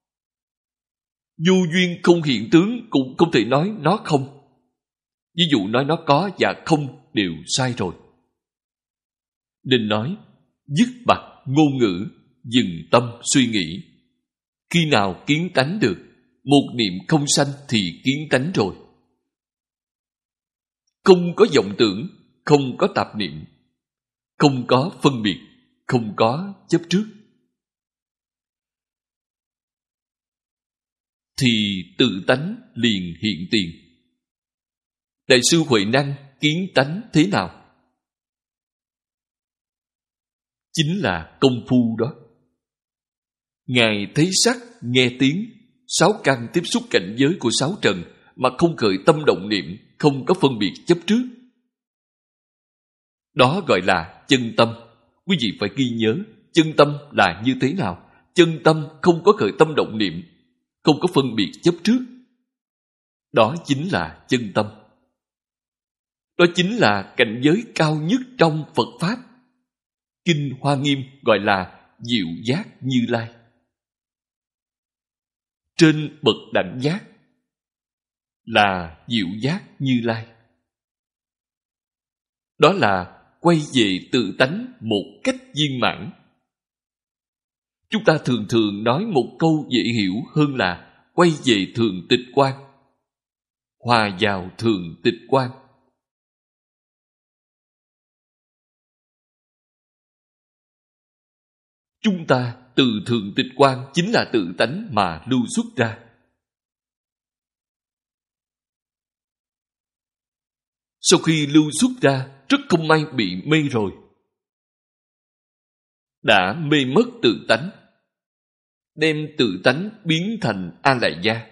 Vô duyên không hiện tướng cũng không thể nói nó không. Ví dụ nói nó có và không đều sai rồi. Nên nói dứt bặt ngôn ngữ, dừng tâm suy nghĩ. Khi nào kiến tánh được, một niệm không sanh thì kiến tánh rồi. Không có vọng tưởng, không có tạp niệm, không có phân biệt, không có chấp trước, thì tự tánh liền hiện tiền. Đại sư Huệ Năng kiến tánh thế nào? Chính là công phu đó. Ngài thấy sắc, nghe tiếng, sáu căn tiếp xúc cảnh giới của sáu trần mà không khởi tâm động niệm, không có phân biệt chấp trước. Đó gọi là chân tâm. Quý vị phải ghi nhớ, chân tâm là như thế nào? Chân tâm không có khởi tâm động niệm, không có phân biệt chấp trước. Đó chính là chân tâm. Đó chính là cảnh giới cao nhất trong Phật Pháp. Kinh Hoa Nghiêm gọi là diệu giác Như Lai. Trên bậc đẳng giác là diệu giác Như Lai. Đó là quay về tự tánh một cách viên mãn. Chúng ta thường thường nói một câu dễ hiểu hơn là quay về thường tịch quan, hòa vào thường tịch quan. Chúng ta từ thường tịch quan chính là tự tánh mà lưu xuất ra. Sau khi lưu xuất ra, rất không may bị mê rồi. Đã mê mất tự tánh, đem tự tánh biến thành A Lại Gia.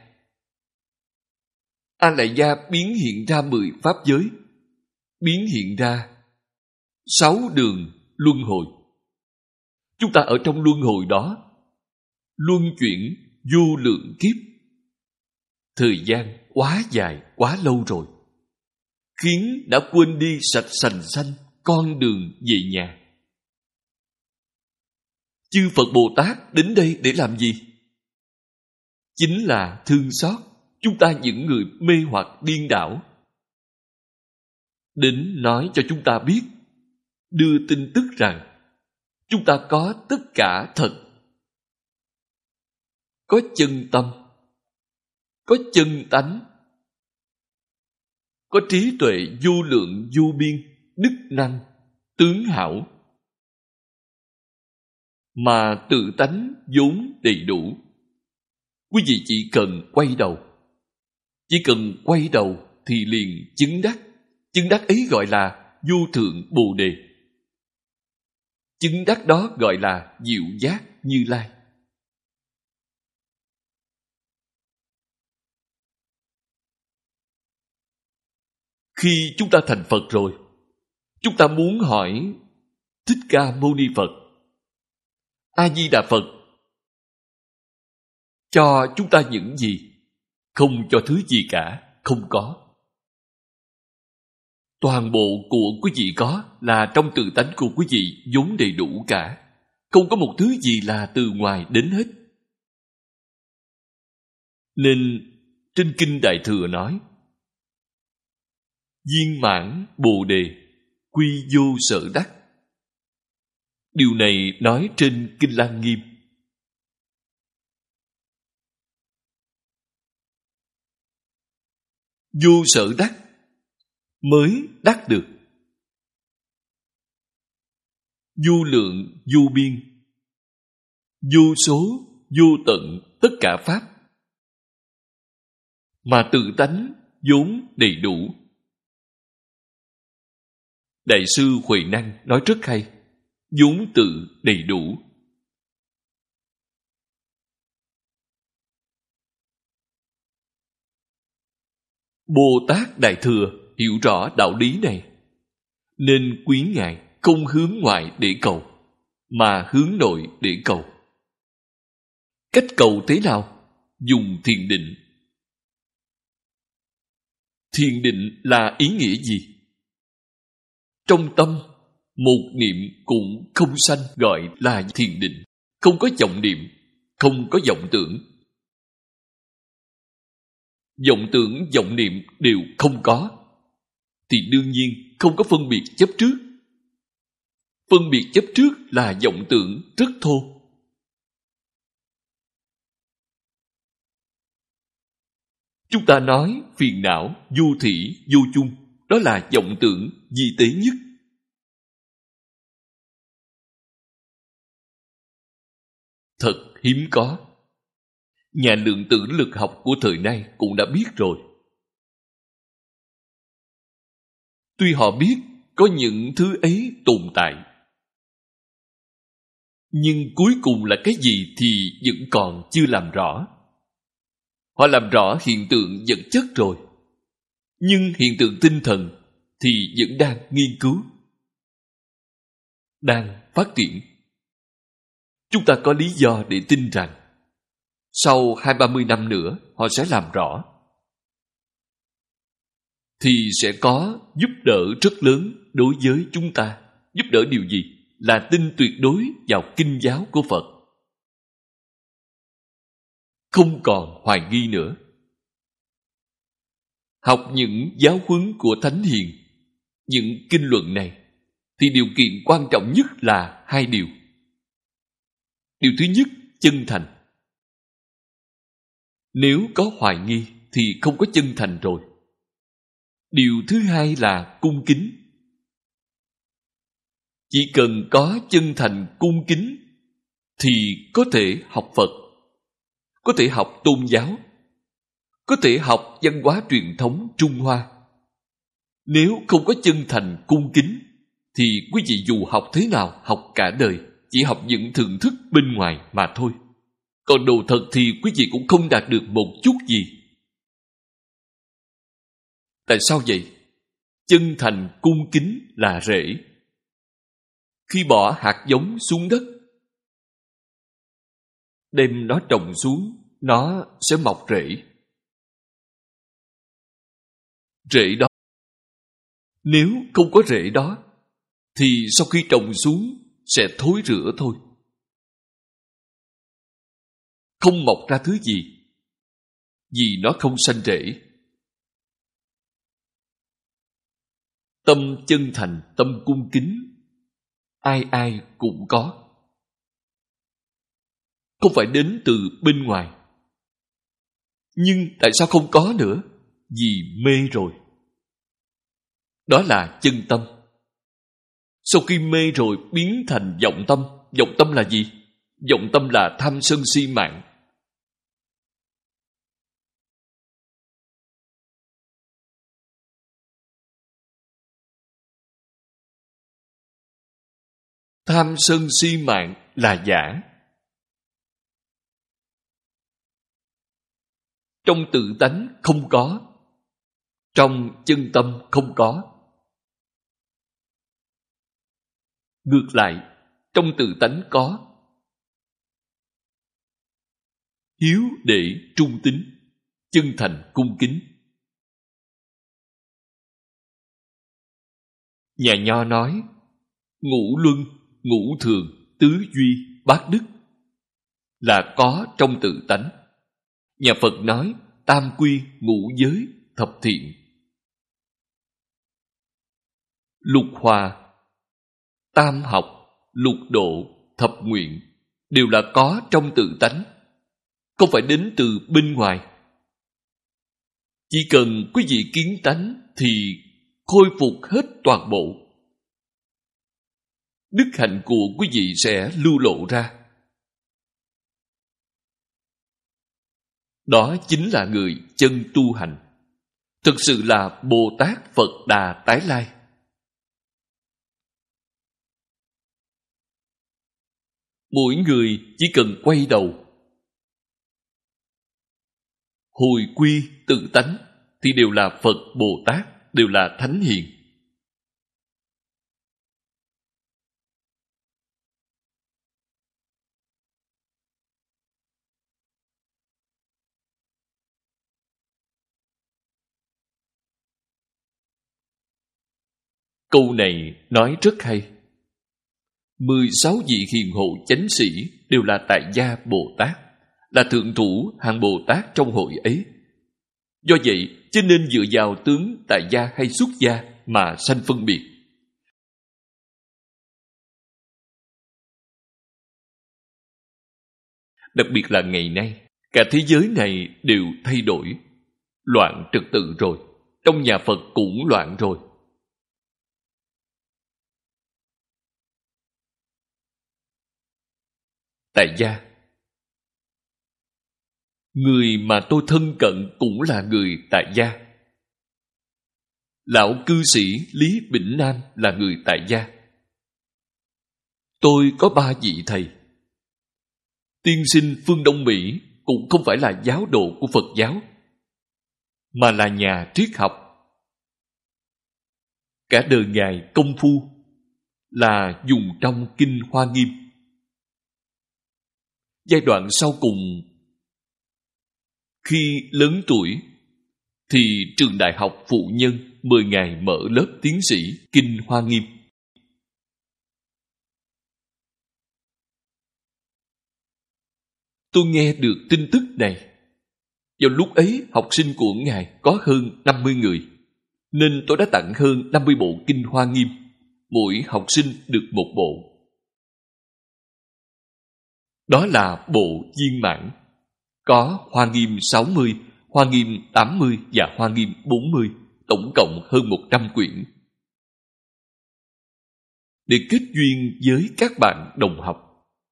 A Lại Gia biến hiện ra 10 pháp giới, biến hiện ra 6 đường luân hồi. Chúng ta ở trong luân hồi đó luân chuyển vô lượng kiếp, thời gian quá dài, quá lâu rồi, khiến đã quên đi sạch sành xanh con đường về nhà. Chư Phật Bồ Tát đến đây để làm gì? Chính là thương xót chúng ta những người mê hoặc điên đảo, đến nói cho chúng ta biết, đưa tin tức rằng chúng ta có tất cả thật. Có chân tâm, có chân tánh, có trí tuệ vô lượng vô biên, đức năng, tướng hảo, mà tự tánh vốn đầy đủ. Quý vị chỉ cần quay đầu. Chỉ cần quay đầu thì liền chứng đắc. Chứng đắc ấy gọi là vô thượng Bồ Đề. Chứng đắc đó gọi là diệu giác Như Lai. Khi chúng ta thành Phật rồi, chúng ta muốn hỏi Thích Ca Mâu Ni Phật, A Di Đà Phật cho chúng ta những gì? Không cho thứ gì cả, không có. Toàn bộ của quý vị có là trong tự tánh của quý vị vốn đầy đủ cả. Không có một thứ gì là từ ngoài đến hết. Nên trên Kinh Đại Thừa nói viên mãn Bồ Đề, quy vô sở đắc. Điều này nói trên Kinh Lăng Nghiêm. Vô sở đắc mới đắc được. Vô lượng, vô biên, vô số, vô tận tất cả pháp, mà tự tánh vốn đầy đủ. Đại sư Huệ Năng nói rất hay, vốn tự đầy đủ. Bồ Tát Đại Thừa hiểu rõ đạo lý này, nên quý Ngài không hướng ngoại để cầu, mà hướng nội để cầu. Cách cầu thế nào? Dùng thiền định. Thiền định là ý nghĩa gì? Trong tâm, một niệm cũng không sanh gọi là thiền định. Không có vọng niệm, không có vọng tưởng. Vọng tưởng, vọng niệm đều không có, thì đương nhiên không có phân biệt chấp trước. Phân biệt chấp trước là vọng tưởng rất thô. Chúng ta nói phiền não, vô thỉ, vô chung, đó là vọng tưởng vi tế nhất. Thật hiếm có. Nhà lượng tử lực học của thời nay cũng đã biết rồi. Tuy họ biết có những thứ ấy tồn tại, nhưng cuối cùng là cái gì thì vẫn còn chưa làm rõ. Họ làm rõ hiện tượng vật chất rồi, nhưng hiện tượng tinh thần thì vẫn đang nghiên cứu, đang phát triển. Chúng ta có lý do để tin rằng sau 20-30 năm nữa họ sẽ làm rõ, thì sẽ có giúp đỡ rất lớn đối với chúng ta. Giúp đỡ điều gì? Là tin tuyệt đối vào kinh giáo của Phật, không còn hoài nghi nữa. Học những giáo huấn của Thánh Hiền, những kinh luận này, thì điều kiện quan trọng nhất là hai điều. Điều thứ nhất, chân thành. Nếu có hoài nghi thì không có chân thành rồi. Điều thứ hai là cung kính. Chỉ cần có chân thành cung kính thì có thể học Phật, có thể học tôn giáo, có thể học văn hóa truyền thống Trung Hoa. Nếu không có chân thành cung kính thì quý vị dù học thế nào, học cả đời, chỉ học những thưởng thức bên ngoài mà thôi. Còn đồ thật thì quý vị cũng không đạt được một chút gì. Tại sao vậy? Chân thành cung kính là rễ. Khi bỏ hạt giống xuống đất, đem nó trồng xuống, nó sẽ mọc rễ. Rễ đó, nếu không có rễ đó, thì sau khi trồng xuống sẽ thối rữa thôi. Không mọc ra thứ gì, vì nó không sanh rễ. Tâm chân thành, tâm cung kính ai ai cũng có. Không phải đến từ bên ngoài. Nhưng tại sao không có nữa? Vì mê rồi. Đó là chân tâm. Sau khi mê rồi biến thành vọng tâm. Vọng tâm là gì? Vọng tâm là tham sân si mạng. Tham sân si mạng là giả. Trong tự tánh không có. Trong chân tâm không có. Ngược lại, trong tự tánh có. Hiếu để trung tín, chân thành cung kính. Nhà Nho nói, ngũ luân, ngũ thường, tứ duy, bát đức là có trong tự tánh. Nhà Phật nói tam quy, ngũ giới, thập thiện. Lục hòa, tam học, lục độ, thập nguyện đều là có trong tự tánh, không phải đến từ bên ngoài. Chỉ cần quý vị kiến tánh thì khôi phục hết toàn bộ. Đức hạnh của quý vị sẽ lưu lộ ra. Đó chính là người chân tu hành, thực sự là Bồ Tát Phật Đà tái lai. Mỗi người chỉ cần quay đầu hồi quy tự tánh thì đều là Phật Bồ Tát, đều là Thánh Hiền. Câu này nói rất hay. 16 vị hiền hộ chánh sĩ đều là tại gia Bồ Tát, là thượng thủ hàng Bồ Tát trong hội ấy. Do vậy, cho nên dựa vào tướng tại gia hay xuất gia mà sanh phân biệt. Đặc biệt là ngày nay, cả thế giới này đều thay đổi, loạn trật tự rồi. Trong nhà Phật cũng loạn rồi. Tại gia, người mà tôi thân cận cũng là người tại gia. Lão cư sĩ Lý Bỉnh Nam là người tại gia. Tôi có 3 vị thầy. Tiên sinh phương Đông Mỹ cũng không phải là giáo đồ của Phật giáo, mà là nhà triết học. Cả đời Ngài công phu là dùng trong Kinh Hoa Nghiêm. Giai đoạn sau cùng, khi lớn tuổi, thì trường đại học phụ nhân mời Ngài mở lớp tiến sĩ Kinh Hoa Nghiêm. Tôi nghe được tin tức này. Vào lúc ấy, học sinh của Ngài có hơn 50 người, nên tôi đã tặng hơn 50 bộ Kinh Hoa Nghiêm, mỗi học sinh được 1 bộ. Đó là bộ viên mãn, có Hoa Nghiêm 60, Hoa Nghiêm 80 và Hoa Nghiêm 40, tổng cộng hơn 100 quyển. Để kết duyên với các bạn đồng học.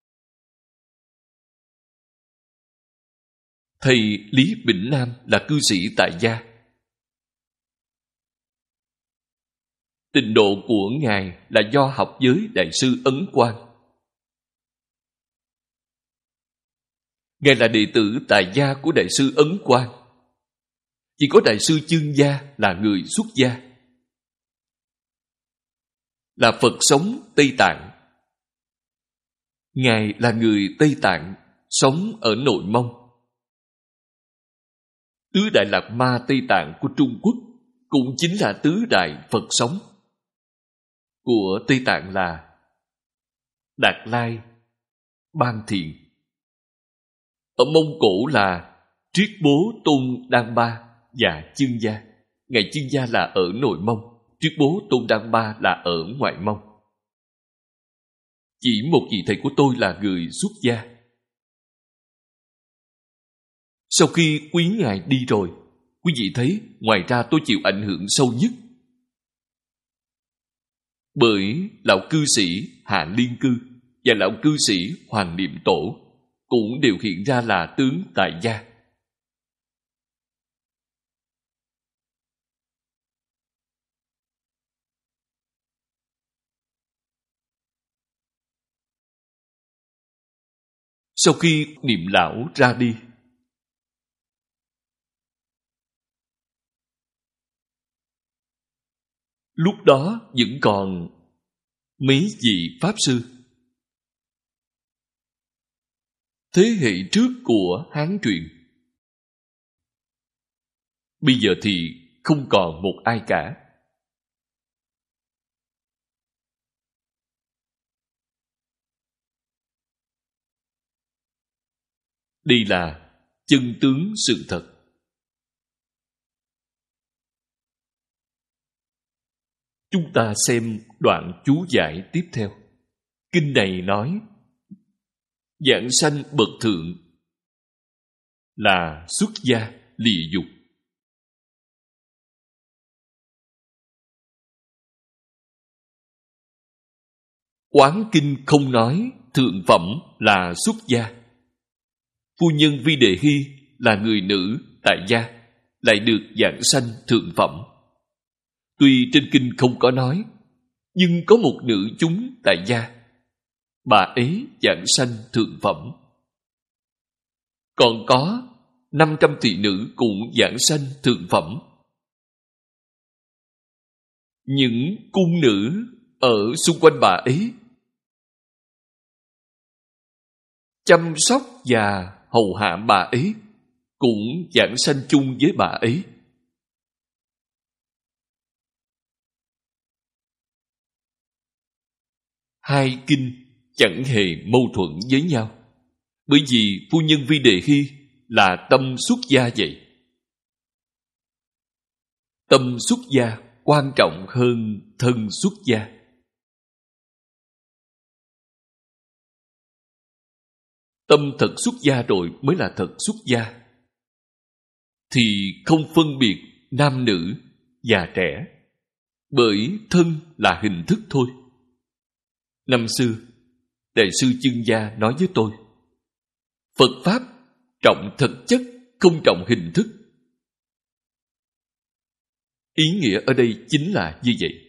Thầy Lý Bỉnh Nam là cư sĩ tại gia. Tịnh độ của Ngài là do học với Đại sư Ấn Quang. Ngài là đệ tử tại gia của Đại sư Ấn Quang. Chỉ có Đại sư Chương Gia là người xuất gia, là Phật sống Tây Tạng. Ngài là người Tây Tạng, sống ở Nội Mông. Tứ Đại Lạc Ma Tây Tạng của Trung Quốc cũng chính là tứ đại Phật sống. Của Tây Tạng là Đạt Lai, Ban Thiện. Ở Mông Cổ là Triết Bố Tôn Đan Ba và Chương Gia. Ngài Chương Gia là ở Nội Mông, Triết Bố Tôn Đan Ba là ở Ngoại Mông. Chỉ một vị thầy của tôi là người xuất gia. Sau khi quý ngài đi rồi, quý vị thấy ngoài ra tôi chịu ảnh hưởng sâu nhất bởi lão cư sĩ Hạ Liên Cư và lão cư sĩ Hoàng Niệm Tổ, cũng đều hiện ra là tướng tại gia. Sau khi Niệm lão ra đi, lúc đó vẫn còn mấy vị Pháp Sư thế hệ trước của Hán truyện. Bây giờ thì không còn một ai cả. Đây là chân tướng sự thật. Chúng ta xem đoạn chú giải tiếp theo. Kinh này nói giảng sanh bậc thượng là xuất gia lìa dục. Quán kinh không nói thượng phẩm là xuất gia. Phu nhân Vi Đề Hy là người nữ tại gia, lại được giảng sanh thượng phẩm. Tuy trên kinh không có nói, nhưng có một nữ chúng tại gia, bà ấy giảng sanh thượng phẩm. Còn có 500 thị nữ cũng giảng sanh thượng phẩm. Những cung nữ ở xung quanh bà ấy chăm sóc và hầu hạ bà ấy cũng giảng sanh chung với bà ấy. Hai kinh chẳng hề mâu thuẫn với nhau, bởi vì phu nhân Vi Đề Hy là tâm xuất gia vậy. Tâm xuất gia quan trọng hơn thân xuất gia. Tâm thật xuất gia rồi mới là thật xuất gia, thì không phân biệt nam nữ, già trẻ, bởi thân là hình thức thôi. Năm xưa, Đại sư Chương Gia nói với tôi, Phật Pháp trọng thực chất, không trọng hình thức. Ý nghĩa ở đây chính là như vậy.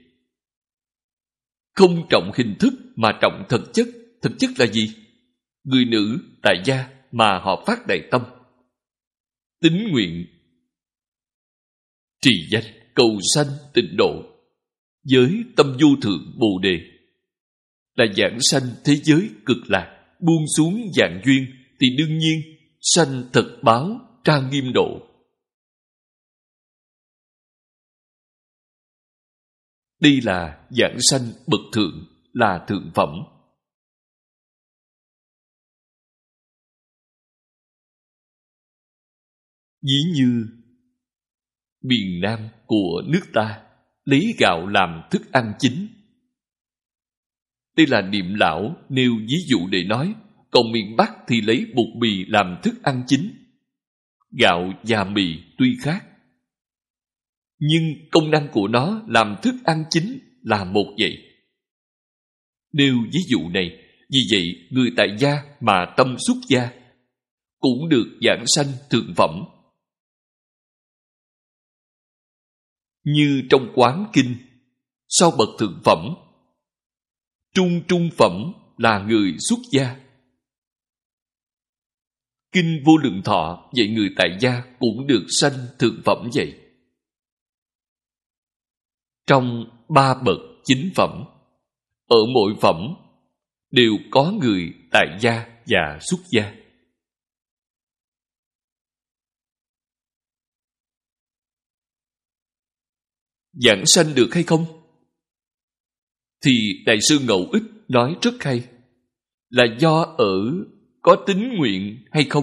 Không trọng hình thức mà trọng thực chất. Thực chất là gì? Người nữ tại gia mà họ phát đại tâm, tín nguyện, trì danh, cầu sanh tịnh độ, với tâm vô thượng Bồ Đề, là giảng sanh thế giới cực lạc, buông xuống dạng duyên, thì đương nhiên sanh thật báo trang nghiêm độ. Đây là giảng sanh bậc thượng, là thượng phẩm. Ví như miền Nam của nước ta lấy gạo làm thức ăn chính. Đây là Niệm lão nêu ví dụ để nói, còn miền Bắc thì lấy bột mì làm thức ăn chính. Gạo và mì tuy khác, nhưng công năng của nó làm thức ăn chính là một vậy. Nêu ví dụ này, vì vậy người tại gia mà tâm xuất gia cũng được giảng sanh thượng phẩm. Như trong Quán Kinh, sau bậc thượng phẩm, trung phẩm là người xuất gia. Kinh Vô Lượng Thọ dạy người tại gia cũng được sanh thượng phẩm vậy. Trong 3 bậc chính phẩm, ở mỗi phẩm đều có người tại gia và xuất gia. Giảng sanh được hay không? Thì Đại sư Ngẫu Ích nói rất hay, là do ở có tín nguyện hay không.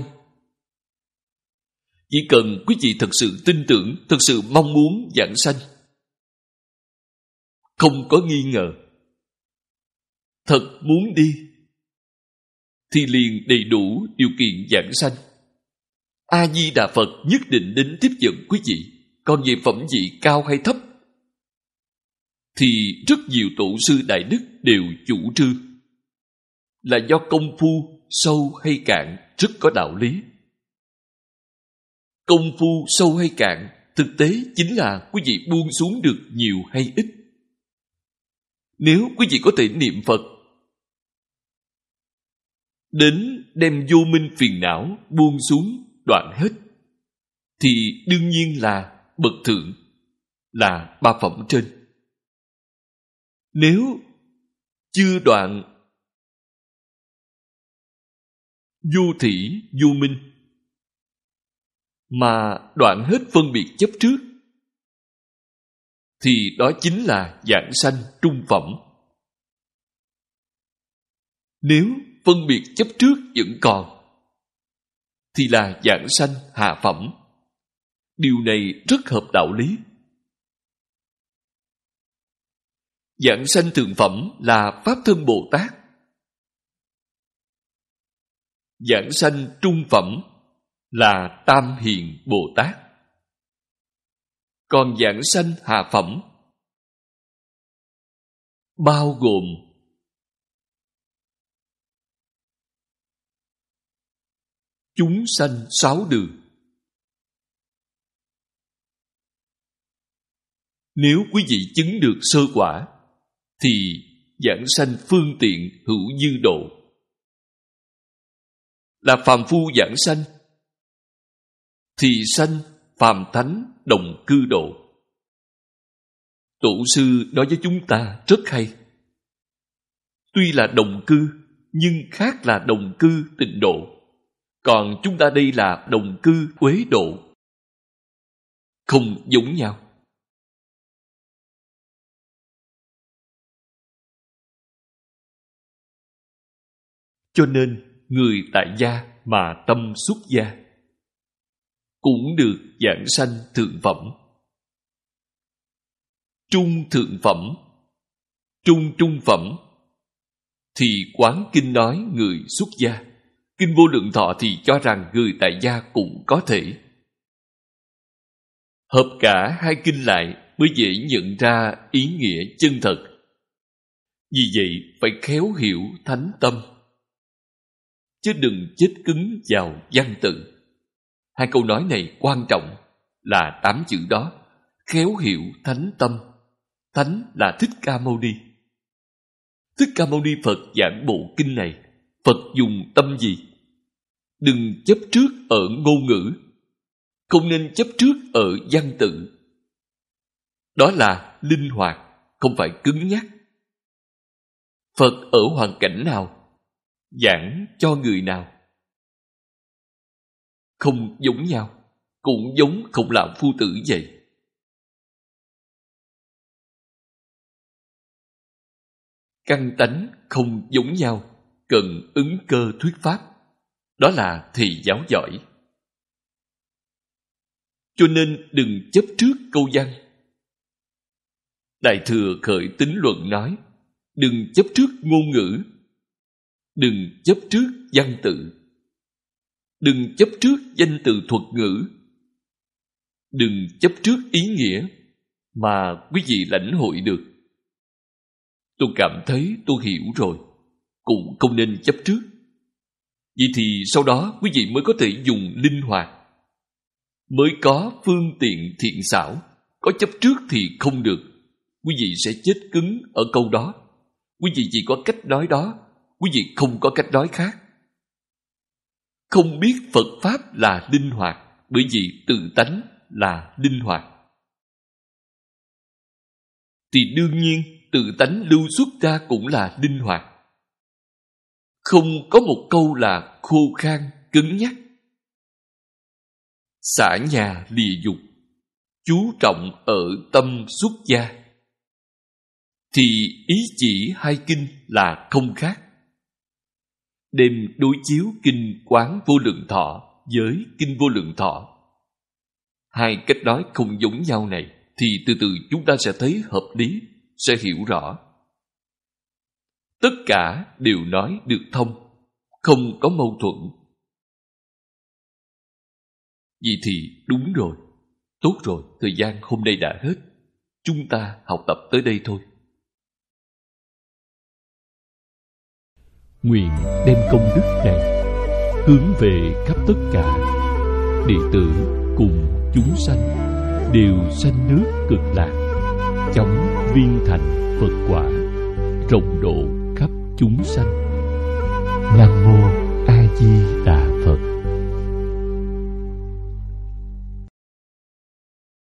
Chỉ cần quý vị thật sự tin tưởng, thật sự mong muốn giảng sanh, không có nghi ngờ, thật muốn đi, thì liền đầy đủ điều kiện giảng sanh. A Di Đà Phật nhất định đến tiếp dẫn quý vị. Còn về phẩm vị cao hay thấp thì rất nhiều tổ sư đại đức đều chủ trương là do công phu sâu hay cạn rất có đạo lý. Công phu sâu hay cạn thực tế chính là quý vị buông xuống được nhiều hay ít. Nếu quý vị có thể niệm Phật đến đem vô minh phiền não buông xuống đoạn hết, thì đương nhiên là bậc thượng, là ba phẩm trên. Nếu chưa đoạn vô thỉ vô minh mà đoạn hết phân biệt chấp trước, thì đó chính là giảng sanh trung phẩm. Nếu phân biệt chấp trước vẫn còn thì là giảng sanh hạ phẩm. Điều này rất hợp đạo lý. Giảng sanh thượng phẩm là Pháp Thân Bồ Tát. Giảng sanh trung phẩm là Tam Hiền Bồ Tát. Còn giảng sanh hạ phẩm bao gồm chúng sanh sáu đường. Nếu quý vị chứng được sơ quả thì giảng sanh phương tiện hữu dư độ, là phàm phu giảng sanh thì sanh phàm thánh đồng cư độ. Tổ sư nói với chúng ta rất hay. Tuy là đồng cư nhưng khác là đồng cư tịnh độ, còn chúng ta đây là đồng cư uế độ, không giống nhau. Cho nên người tại gia mà tâm xuất gia cũng được giảng sanh thượng phẩm. Trung thượng phẩm, trung trung phẩm thì Quán Kinh nói người xuất gia. Kinh Vô Lượng Thọ thì cho rằng người tại gia cũng có thể. Hợp cả hai kinh lại mới dễ nhận ra ý nghĩa chân thật. Vì vậy phải khéo hiểu thánh tâm, chứ đừng chết cứng vào văn tự. Hai câu nói này quan trọng là 8 chữ đó. Khéo hiểu thánh tâm. Thánh là Thích Ca Mâu Ni. Thích Ca Mâu Ni Phật giảng bộ kinh này, Phật dùng tâm gì? Đừng chấp trước ở ngôn ngữ, không nên chấp trước ở văn tự. Đó là linh hoạt, không phải cứng nhắc. Phật ở hoàn cảnh nào, giảng cho người nào không giống nhau, cũng giống Khổng Lão Phu Tử vậy. Căn tánh không giống nhau, cần ứng cơ thuyết pháp. Đó là thầy giáo giỏi. Cho nên đừng chấp trước câu văn. Đại Thừa Khởi Tín Luận nói, đừng chấp trước ngôn ngữ, đừng chấp trước văn tự, đừng chấp trước danh từ thuật ngữ, đừng chấp trước ý nghĩa mà quý vị lãnh hội được. Tôi cảm thấy tôi hiểu rồi, cũng không nên chấp trước. Vậy thì sau đó quý vị mới có thể dùng linh hoạt, mới có phương tiện thiện xảo. Có chấp trước thì không được, quý vị sẽ chết cứng ở câu đó. Quý vị chỉ có cách nói đó, quý vị không có cách nói khác. Không biết Phật Pháp là linh hoạt, bởi vì tự tánh là linh hoạt, thì đương nhiên tự tánh lưu xuất ra cũng là linh hoạt. Không có một câu là khô khan, cứng nhắc. Xả nhà lìa dục, chú trọng ở tâm xuất gia, thì ý chỉ hai kinh là không khác. Đem đối chiếu kinh Quán Vô Lượng Thọ với kinh Vô Lượng Thọ, hai cách nói không giống nhau này, thì từ từ chúng ta sẽ thấy hợp lý, sẽ hiểu rõ. tất cả đều nói được thông, không có mâu thuẫn. Vậy thì đúng rồi. Tốt rồi, thời gian hôm nay đã hết. Chúng ta học tập tới đây thôi. Nguyện đem công đức này hướng về khắp tất cả đệ tử cùng chúng sanh đều sanh nước Cực Lạc, chóng viên thành Phật quả, rộng độ khắp chúng sanh. Nam mô A Di Đà Phật.